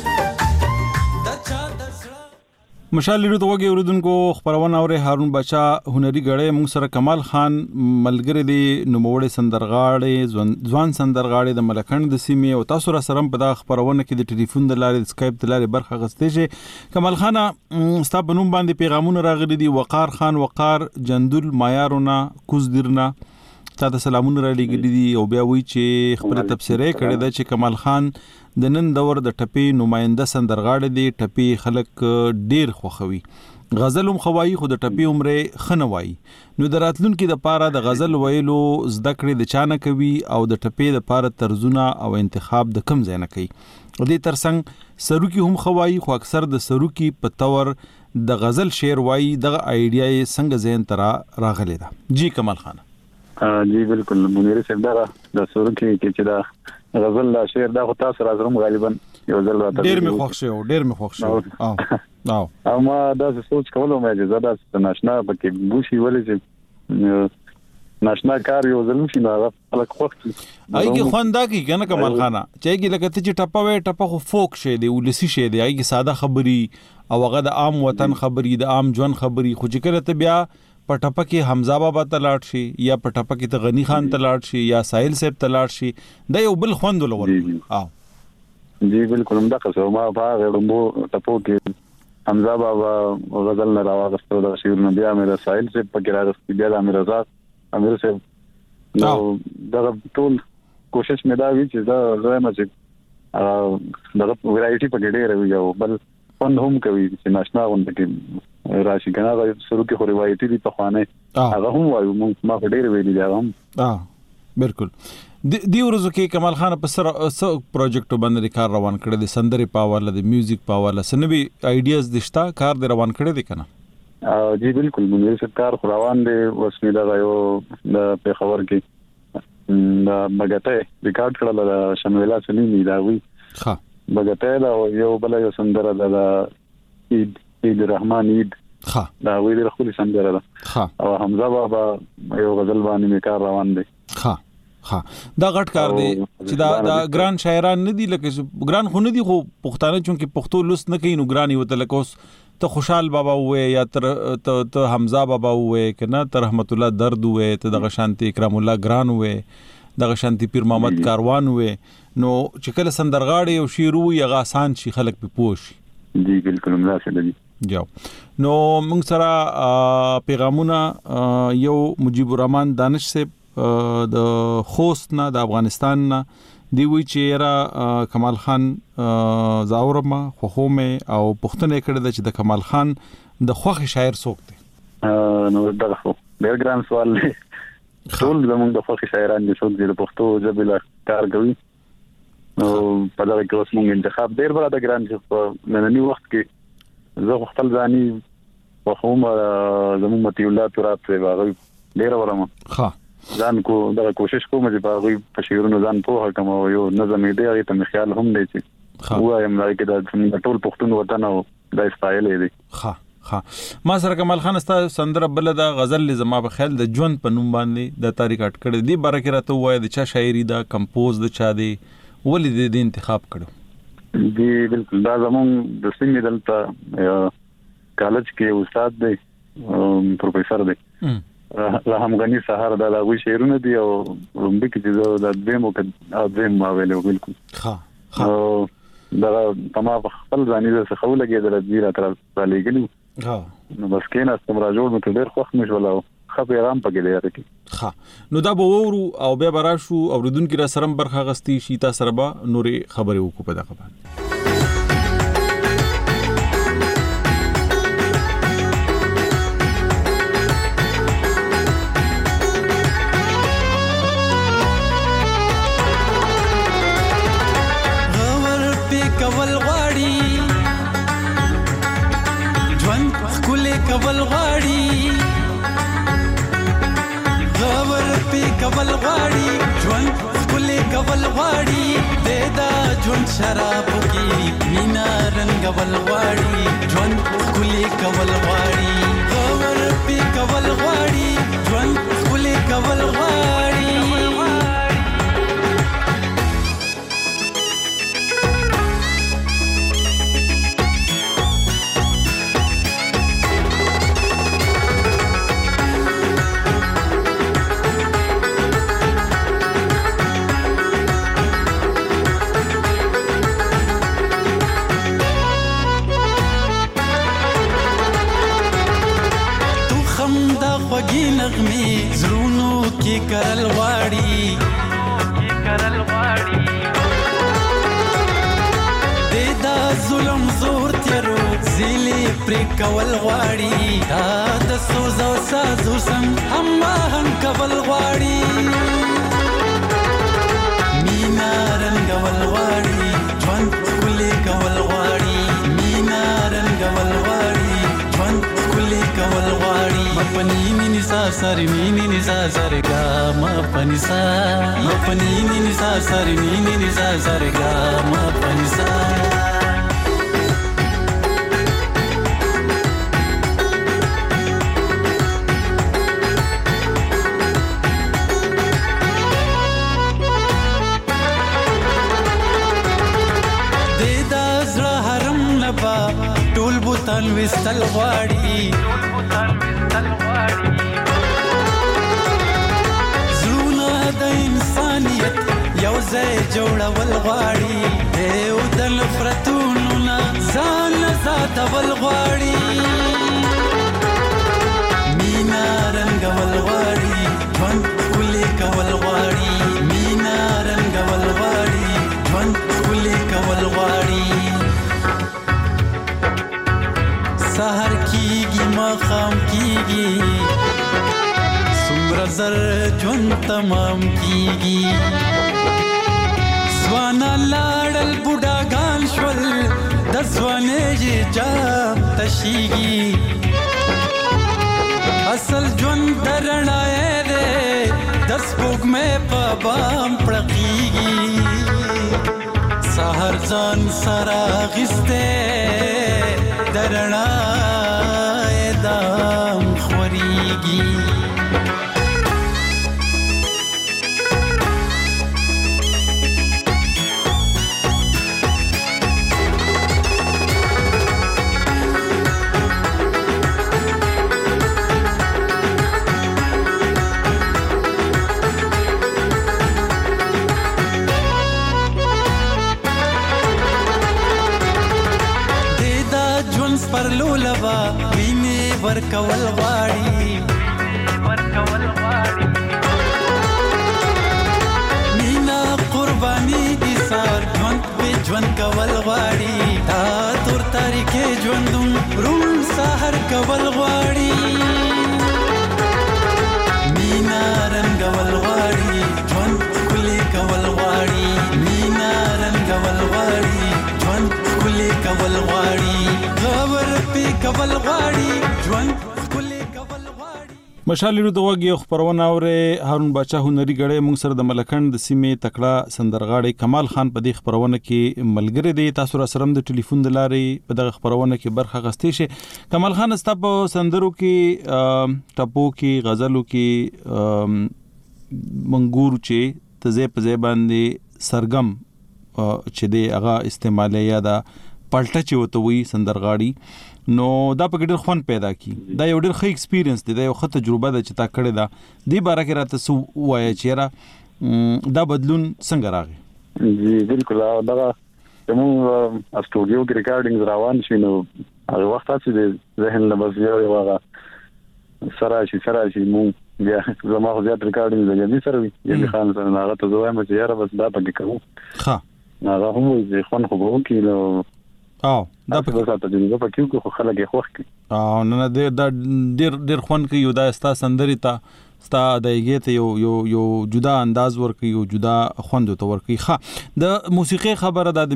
مشال لرو ته وګي اوردونکو خبرونه اوري هارون بچا هنري غړې موږ سره کمال خان ملګری دی نوموړی سندرغاړي ځوان سندرغاړي د ملکند د سیمې او تاسو را سره په دا خبرونه کې د ټلیفون د لارې سکایپ د لارې برخه غستې شي کمال خان ستا په نوم باندې پیغامونه راغلي دي وقار خان وقار جندل مایارونه کوزدرنا تاسو سلامونه را لګلي دي او بیا وی چې خبره تفسیره کړې ده چې کمال خان د نن دور د ټپي نماینده سندرغاړي دی ټپي خلک ډیر خوخوي غزل هم خوایي خو د ټپي عمره خنوي نو دراتلونکو د پاره د غزل ویلو زده کړې د چانه کوي او د ټپي د پاره طرزونه او انتخاب د کم ځای نه کوي او د ترڅنګ سروکی هم خوایي خو اکثر د سروکی په تور د غزل شعر وایي د ایډیا څنګه ذهن ترا راغلی دا جی کمال خان جی بالکل منیر صاحب دا د سروکی کې چې دا غزل لا شعر دا خو تاسو راځم غالبا یو ځل راته ډیر می خوښ شو او ما دا سوچ کولم چې زړه ناشنا پکې بوشي ولې چې ناشنا کار یو ځل شي نه خلک وخت ایږي خواندا کی کنه کمال خانه چایږي لکه ته چې ټپه خو فوک شه دی ولسی شه دی ایږي ساده خبري او هغه د عام وطن خبري د عام ژوند خبري خو چې کله ته بیا پټپه کې حمزه بابا تلاړ شي یا پټپه کې ته غنی خان تلاړ شي یا ساحل صاحب تلاړ شي دا یو بل خوند ولور جی بالکل هم دا قصو ما باغ رمبو ټپو کې حمزه بابا غزل نه راوغستو دا شعر نه بیا مې ساحل صاحب پکې راغستې بیا د امیر رضا امیر صاحب نو دا ټول کوشش مې دا وی چې دا زما چې دا ورایټي پکې ډېر وي یو بل فن هم کوي چې ناشنا غونډه کې راشي کنه دا شروع کې خو روایتي دي په خوانه هغه هم وایو ما په ډېر ویلي دا هم بالکل دی ورځو کې کمال خان په سره پروجیکټ باندې کار روان کړی د سندري پاور د میوزیک پاور سنوي ایډیاز دشتا کار د روان کړی دی کنه جی بالکل منیر سرکار روان دی وسمه دا یو د پیښور کې د بغته ریکارډ کړل د شنویلا سلیمی دا وی ها بغته دا یو بل یو سندره د عید رحمان عید ها دا وی د خپل سندره ده او حمزه بابا یو غزل باندې کار روان دی ها دا غټ کار دی چې دا ګران شاعران نه دي لکه ګران خو نه دي خو پښتانه چونکه پښتو لوست نه کوي نو ګرانی وته لکه اوس ته خوشحال بابا وې یا ته حمزه بابا وې کنه ته رحمت الله درد وې ته د شانتی اکرام الله ګران وې د شانتی پیر محمد کاروان وې نو چې کله سندرغاړي او شعر وې غاسان شي خلک په پوښ جی بالکل ملاسه دي جو نو موږ سره پیغامونه یو مجيب الرحمن دانش سے د خوست نه د افغانستان نه دی وی چې را کمال خان زاورما خوخومه او پښتنه کړه چې د کمال خان د خوخي شاعر څوک دی نو دغه ډېر ګران سوال دی ټول زموږ د خوخي شاعران دي څوک د پښتو ژبې لا کار کوي نو په دغه کې اوس موږ انتخاب ډېر بل د ګران چې په نننی وخت کې زه خپل ځاني خوخومه زموږ متي الله ترات واغ ډېر ورما ها ځان کو دا کوشش کوم چې په غوي په شعرونو ځان په کوم یو نظم دی هغه ته خیال هم دی چې وایم لکه دا ټول پښتون وطن او د استایل دی ها ما سره کمال خان استا سندره بل دا غزل زما په خیال د ژوند په نوم باندې د تاریخ اټ کړی دی برکه راته وای د چا شاعري دا کمپوز د چا دی ولې د انتخاب کړو دی بالکل دا زمون د سیمې دلته کالج کې استاد دی پروفیسور دی رحم غنی سهار دا غوي شعرونه دي او رومبي کې د دیمو کې ما ویلو بالکل دا تمام خپل ځاني څه خو لګي د دې راته لګلو نو بس کېنا استمراجول مت ډېر خوښ مش ولا خو پیغام پکې دی راکې نو دا به وورو او بیا براشو او ردون کې را سرم برخه غستی شیتا سربا نورې خبره وکړه په دغه باندې کول غاړي غور په کول غاړي ژوند کولې کول غاړي د دا ژوند شراب کې مینا رنگ ول غاړي ژوند کولې کول غاړي غور په کول غاړي ژوند کولې کول غاړي وږي نغمه زړونو کې کرل واړي د دا ظلم زور تیرو زیلې پر کول واړي دا د سوز او سازو سم اما هم کول واړي مینا رنگ ول واړي ژوند کولې کول واړي مینا رنگ ول واړي ژوند کولې کول واړي مپنی نی سا سر نی سا سر گا مپنی سا مپنی نی سا سر نی سا سر گا مپنی سا دیدا زړه حرم نبا ټول بوتان وستل غواړي زړونه د انسانیت یو ځای جوړول غواړي او د نفرتونو نه ځان ساتول غواړي مینا رنګول غواړي ژوند ښکلی کول غواړي مینا رنګول غواړي ژوند ښکلی کول غواړي سحر کیږي ماښام کیږي څومره زر ژوند تمام کیږي ځوانا لاړل بوډاګان شول د ځوانۍ جام تشیږي اصل ژوند د رڼا دی د سپوږمۍ په بام پړقیږي سحر ځان سره اخیستی د رڼا دام خوريږي پرلو لبا ویني ورکول غواړي مینا قرباني ایثار ژوند په ژوند کول غواړي تا تور تاریخ ژوندون روم سحر کول غواړي مینا رنگول غواړي ژوند کلی کول غواړي مینا رنگول غواړي ژوند کلی کول غواړي کول غواړي ژوند کولې کول غواړي مشالې د وګي خبرونه اوره هارون بچا هنري غړې موږ سره د ملکند د سیمې تکړه سندرغاړي کمال خان په دې خبرونه کې ملګری دی تاسو را سره د ټلیفون د لارې په دغه خبرونه کې برخه غستې شي کمال خان است په سندرو کې ټپو کې غزلو کې منګور چې تزه په ځای باندې سرګم چې دی هغه استعمال یا دا پالټه چې وته وي سندرغاړي نو دا په ګډر خون پیدا کی دا یو ډېر ښه ایکسپیرینس دی دا یو ښه تجربه ده چې تا کړې ده دې باره کې راته سو وایي چې دا بدلون څنګه راغی جی بالکل دا زموږ استودیو کې ریکارډینګ روان شي نو هغه وخت چې ذهن له بس یو هغه سره مو بیا زما خو زیات ریکارډینګ دی سره وي یی خان سره هغه ته زوایم چې یاره بس دا پکې کوم ښه هغه هم زه خو خو کې نو دا په تاسو ته په کیو خو خلک یې خوښ کی نه ډېر خون کې یو دا ستا سندري ته ستا دایګه ته یو جدا انداز ورکي یو جدا خوند ته ورکي ښه د موسیقي خبره ده د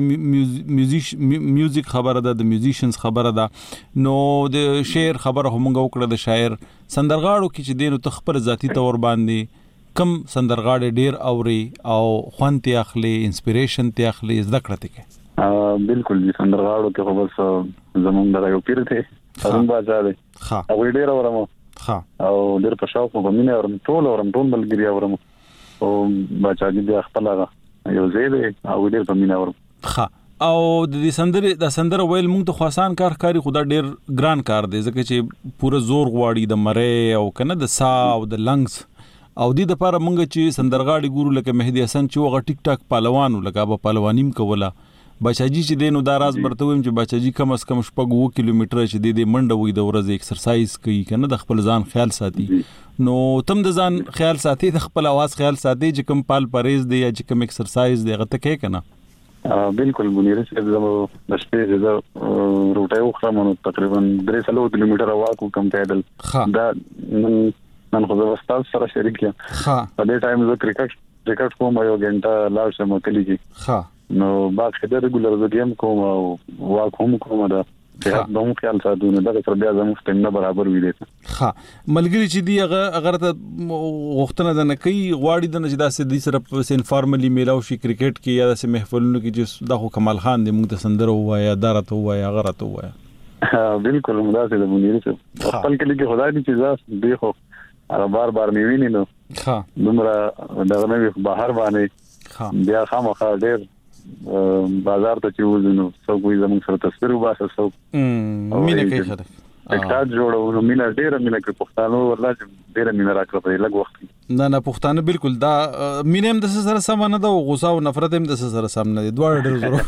میوزیک خبره ده د میوزیشنز خبره ده نو د شعر خبره هم وکړه د شاعر سندرغاړو کې چې دینو تخبر ذاتی تور باندې کم سندرغاړي ډېر اوري او خوند ته اخلي انسپیریشن ته اخلي ذکر ته کې بالکل دي سندرغاړو کې خو بس زمونږ د یو پیر ته هغه بازار ښه او ډېر اورم ښه او ډېر په شاو په مینه اورم ټول ملګری اورم او بچا دي خپل یو زیاده او ډېر په مینه اورم ښه او د سندره ویل موږ ته خاصان کاری خدا ډېر ګران کار دی ځکه چې پوره زور غواړي د مری او کنه د سا او د لنګز او د لپاره موږ چې سندرغاړي ګورو لکه مهدی حسن چې وغه ټیک ټاک پهلوانو لکه به پهلوانیم کوله بچاجي چې دینو دا راز برتویم چې بچاجي کم از کم 2 کیلومتر چې د منډه وي د ورځې ایکسرسایز کوي کنه د خپل ځان خیال ساتي نو تم د ځان خیال ساتي د خپل आवाज خیال ساتي چې کم پال پریز دی یا چې کم ایکسرسایز دی غته کې کنه بالکل منیر صاحب زمو د شپې د روټه وخرم تقریبا 3 کیلومتر واکو کم پیدل دا نن خو زه واستاو سره شریک یم په دې ټایم زه کرکټ کوم یو غنټه لاړ شم کلی کې نو باغ خدای ریګولر د گیم کوم او واک هم کوم دا ته دوم خیال ساتونه دا تر بیا زموږ څنګه برابر وي دي ها ملګری چې دی اگر ته وختونه د نه کوي غواړي د نجدا سي دي سره انفارملی میلاو شي کرکټ کې یا د محفلونو کې چې د کمال خان د موږ سندره وایا دارته وایا غرته وایا بالکل مداسه د منیر څخه خپل کلی کې خدای دې چې دی خو بار نیویني نو ها دومره دغه نه بهر باندې بیا خامخا ډېر بازار ته چې وځو څو کوی زموږ سره تصویر وباسه څو مینه کوي خره ټکټ جوړو مینه ډېر مینه کوي پښتانه ورلا ډېر مینه راکړه په لږ وخت نه پښتانه بالکل دا مینه هم د سره سم نه ده او غوسه او نفرت هم د سره سم نه دي دواړه ډېر ضرورت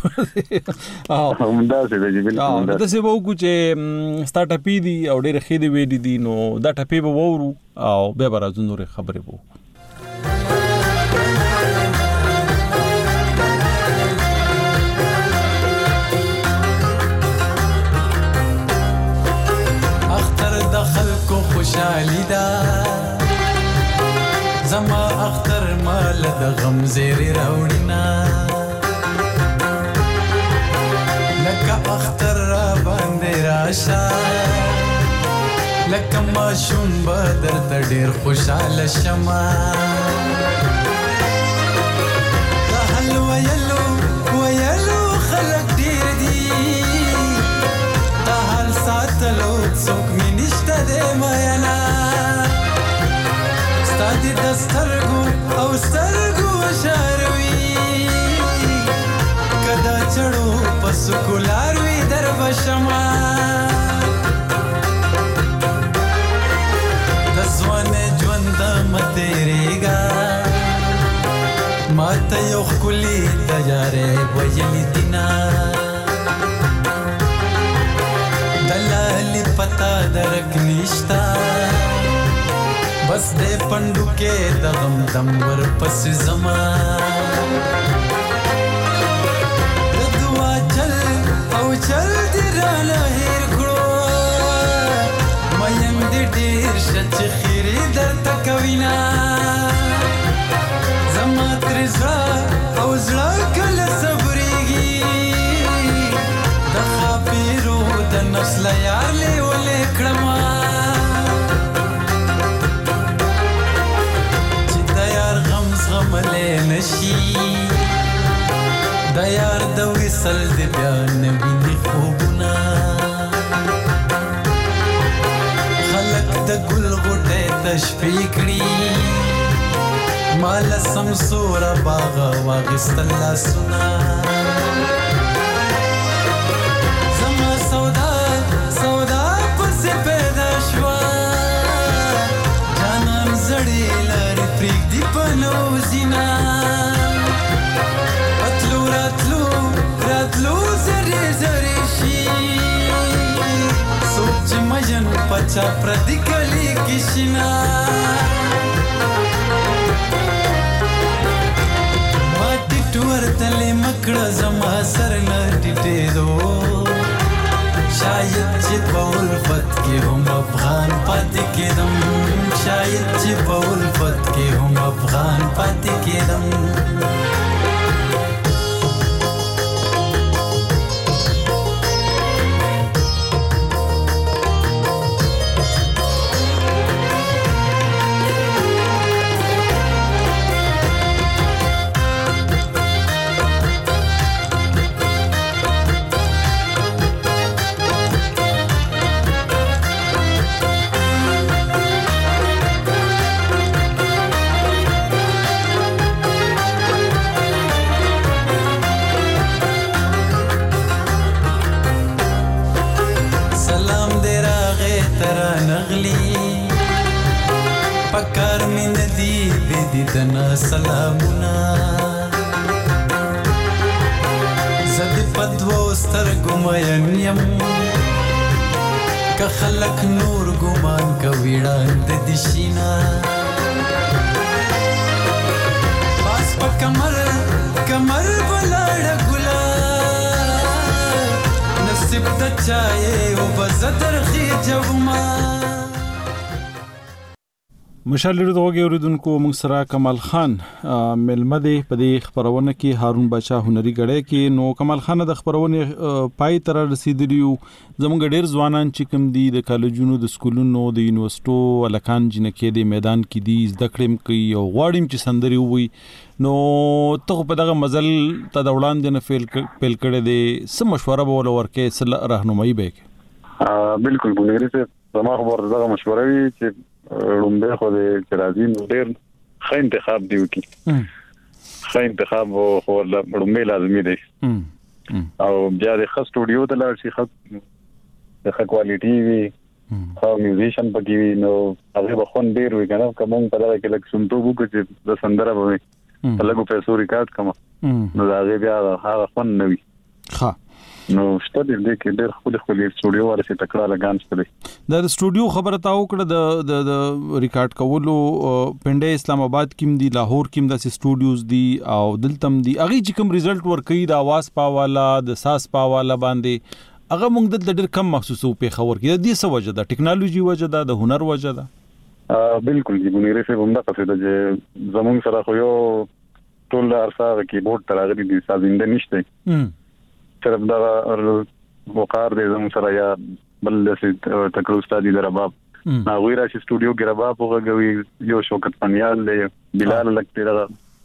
هم دا څه دی بالکل دا څه وو چې سٹارټ اپ دي او ډېر خېدي وې دي نو دا ټپې به وورو او به راځو نور خبرې وو خوشحالی دا زما اختر مال د غم زیری راوړینا لکه اختر را باندې راشه لکه ماشوم بدر ته ډیر خوشاله شمه دا حل ویلو خلک ډیر دي دا حل ساتلو څوک مې نشته دی مینا ستا دې د سترګو شاروي که دا چړو په سکولار وي در به شمه د ځوانۍ ژوند مه تېرېږه ما ته یو ښکلي د یارۍ ویلي دینه دلالي پتا درک نشتا بس دې پندو کې د غم دم ور پس زما د دعا چل دې را لهیر کړو مېند ډېر شچ خیره درته کوینا زما تر زړه کله صبرېږي د خاپیرو د نسل یار له ولې کړما چې د یار غم له نشي د یار د وصل د بیان ویني خوبونه خلق د ګل غټه تشفي کړی مال سمسور باغ واغستل سنا زما سودا بچا پردی کلی کشنا ماټی ټور تلې مکړه زما سر نه ټټې دو شاید چې په الفت کې هم افغان پاتې کېدم شاید چې په الفت کې هم افغان پاتې کېدم پکار می ندی دی دنا سلامونا زد پدو ستر گمین یم که خلق نور گمان کا ویڑان د دشینا پاس پا کمر بلاڑ گلا نصیب دا چاہے و بزدر خی جوما مشال لري دغه اوریدونکو موږ سره کمال خان ملمه دی په دې خبرونه کې هارون بچا هنري غړې کې نو کمال خان د خبرونه پای تر رسیدلیو زموږ ډېر ځوانان چې کوم دي د کالجونو د سکولونو د یونیورسيټو الکان جنکې د میدان کې دي زده کړم کوي او غواړم چې سندري وي نو ته په دغه مزل ته د وړاندې نه فیل کړې دي سم مشوره به ورکې سل راهنمایي به بالکل ګورې څه زما خبر دغه مشوره وی چې رومبه خو د راځي نو ډېر ښه انتخاب دی وکي ښه انتخاب خو رومبه لازمي دی او بیا د ښه سټوډیو ته لاړ شي ښه کوالټي وي ښه میوزیشن پکې وي نو هغه به خون ډېر وي کنه کوم په دغه کې لکه سنتو وکړي چې د سندره به په لګو پیسو ریکارډ کما نو هغه بیا هغه خون نه وي ښه نو شته دې کې ډېر خپل سټوډیو ورسې تکړه لګان شته د سټوډیو خبره تاو کړه د ریکارډ کولو پنده اسلام آباد کې دی لاهور کې د سټوډیوز دی او دلتم دی اغه چې کوم رزلټ ورکړي د आवाज پاواله د ساس پاواله باندې هغه موږ د ډېر کم محسوسو په خبر کې د دې څه وجه ده ټیکنالوژي وجه ده د هنر وجه ده بالکل دی ګونیره څه هم دا څه ده چې زمونږ سره خو یو ټول ارساغه کیبورډ تراغلي دي سازنده نشته طرف دا وقار دې زموږ سره یا بل څه تکړه استاد دي رباب ناغوی راشي سټوډیو کې رباب وغوي یو شوکت پنیال دی بلال لګته دا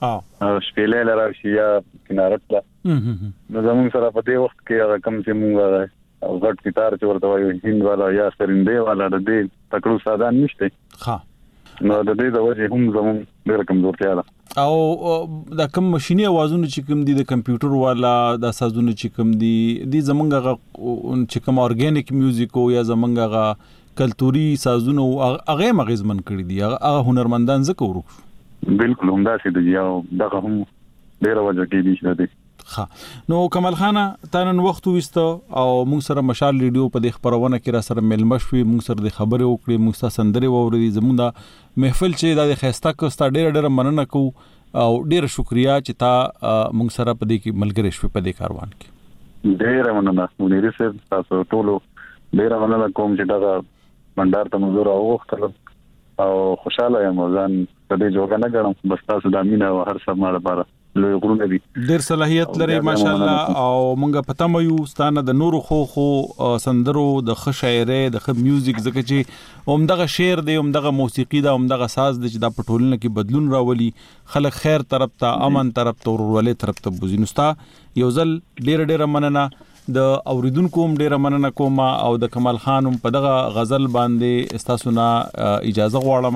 شپېلې لراشي یا کنارت دا نو زموږ سره په دې وخت کې کم چې موږ غټ ګټار چې ورته وایو هند والا یا سرنده والا د دې تکړه استادان نشته ها نو د دې د وجه هم زموږ ډېر کمزورتیا ده او دا کوم ماشيني اوازونه چې کوم دي د کمپیوټر والا د سازونه چې کوم دي د زمونږه چې کوم اورګانیک میوزیک او یا زمونږه کلتوري سازونه هغه مغزمن کړی دي هغه هنرمندان زکه ورو بالکل هم دا چې دی او دغه هم ډېر وجه کې دي چې ها نو کمال خان تانن وخت وسته او موږ سره مشال ریډیو په د خبرونه کې را سره مل مشوي موږ سره د خبرې وکړې موږ سره سندري ووري زموږ د محفل چې د خيستا کوستا ډېر مننه کو او ډېر شکریا چې تا موږ سره په دې کې ملګری شوي په دې کاروان کې ډېر مننه مونږ سره تاسو ټولو ډېر مننه کوم چې دا بندر ته مزور او وخت او خوشاله یم ځان په دې جوګه نه غواړم بس تاسو د امینه او هر څه مال لپاره لوی غرونه دي ډېر صلاحيت لري ماشاءالله او مونږ پته مې ستانه د نورو خو سندرو د ښه شاعري د ښه میوزیک زکه چې اومدغه شعر دی اومدغه موسیقي دا اومدغه ساز دی چې د پټولنه کې بدلون راولي خلک خیر طرف ته امن طرف ته ورولې طرف ته بوزینستا یو ځل ډېر مننه د اوریدونکو هم ډېر مننه کوم او د کمال خان په دغه غزل باندې استاسونه اجازه غواړم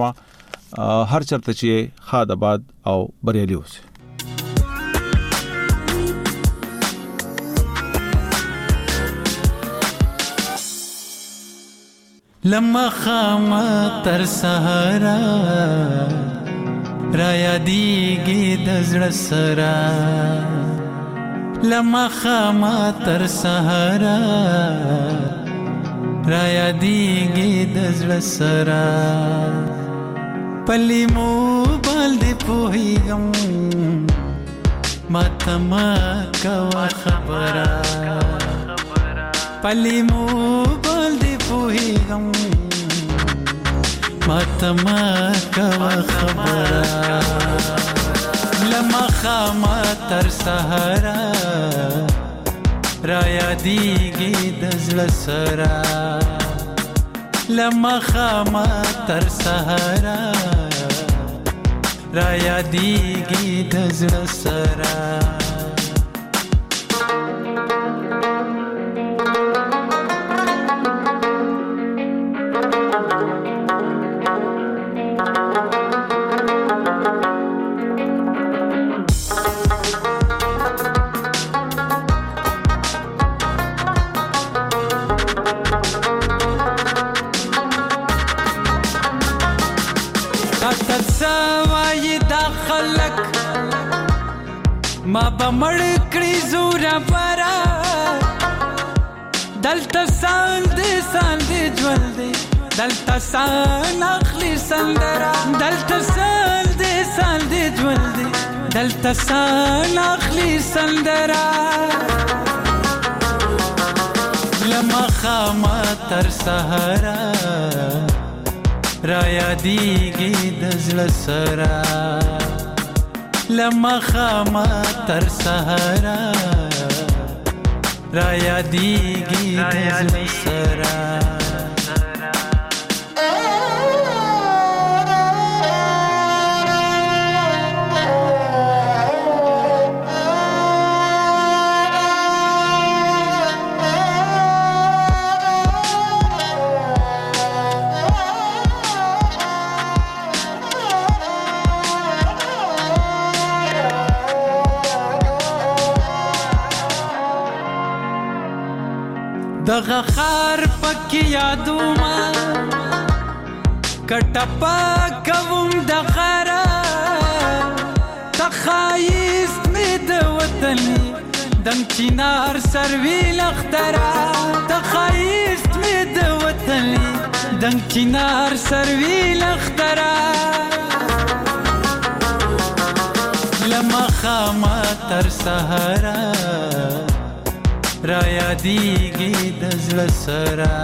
هر چرته چې خاد آباد او بریالي اوسه لما خاما تر سهارا را یادیږي د زړه سره لما خاما تر سهارا را یادېږي د زړه سره پلی موبایل دې پوهېږم ماته ما کوه خبره پلی موبایل دې پوهېږم ماته ما کوه خبره له ماښامه تر سهاره را یادېږي د زړه سره له ماښامه تر سهاره را یادېږي د زړه سره ما بمړ کړی زوره برا دلته ساند ژوند دی دلته سان اخلي سندرا دلته ساند ژوند دی دلته سان اخلي سندرا لما خامه تر سهارا را یادېږي د زړه سره لما خامه تر سهارا را یادېږي د زړه سره دغه خار پکې یادوما کټپا کوم د غرا تخایست می د وطن دم چینار سروي لخترا تخایست می د وطن دم چینار سروي لخترا لما خامه تر سهارا را یادېږي د زړه سره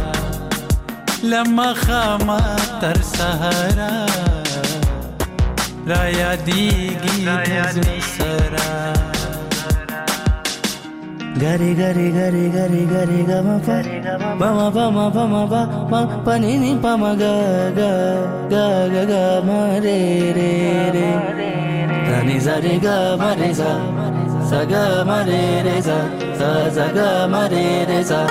لما خامه تر سهارا را یادېږي د زړه سره گری گری گری گری گری گما پا بما بما بما با پنی نی پما گا گا گا گا گا ما رے رے رے دانی زری گا ما رے زا سگا ما رے رے زا سگا ما رے رے زا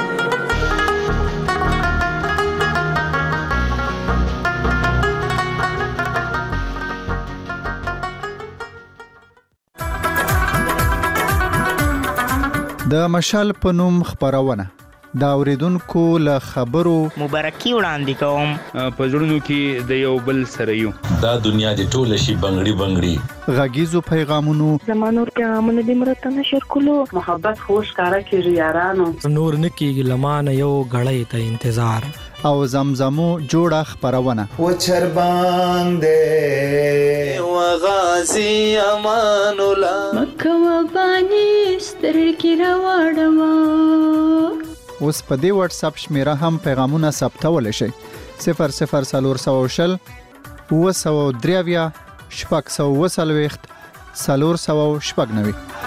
د مشال په نوم خبرونه دا اوریدونکو له خبرو مبارکي وړاندې کوم په زړونو کې د یو بل سره یو دا دنیا د ټوله شي بنگړي بنگړي غږیزو پیغامونو زمانور پیغامونه د مرته نشر کولو محبت خوش کارا کیږي یارانو نور نکیږي لمانه یو غړې ته انتظار او زمزمو جوړه خبرونه و چربان دے و غازی امان الله مکه و بانی سترګې راوړما اوس په دې واتس اپ شمیره هم پیغامونه ثبتول شي 00400 و 3 شپږ 499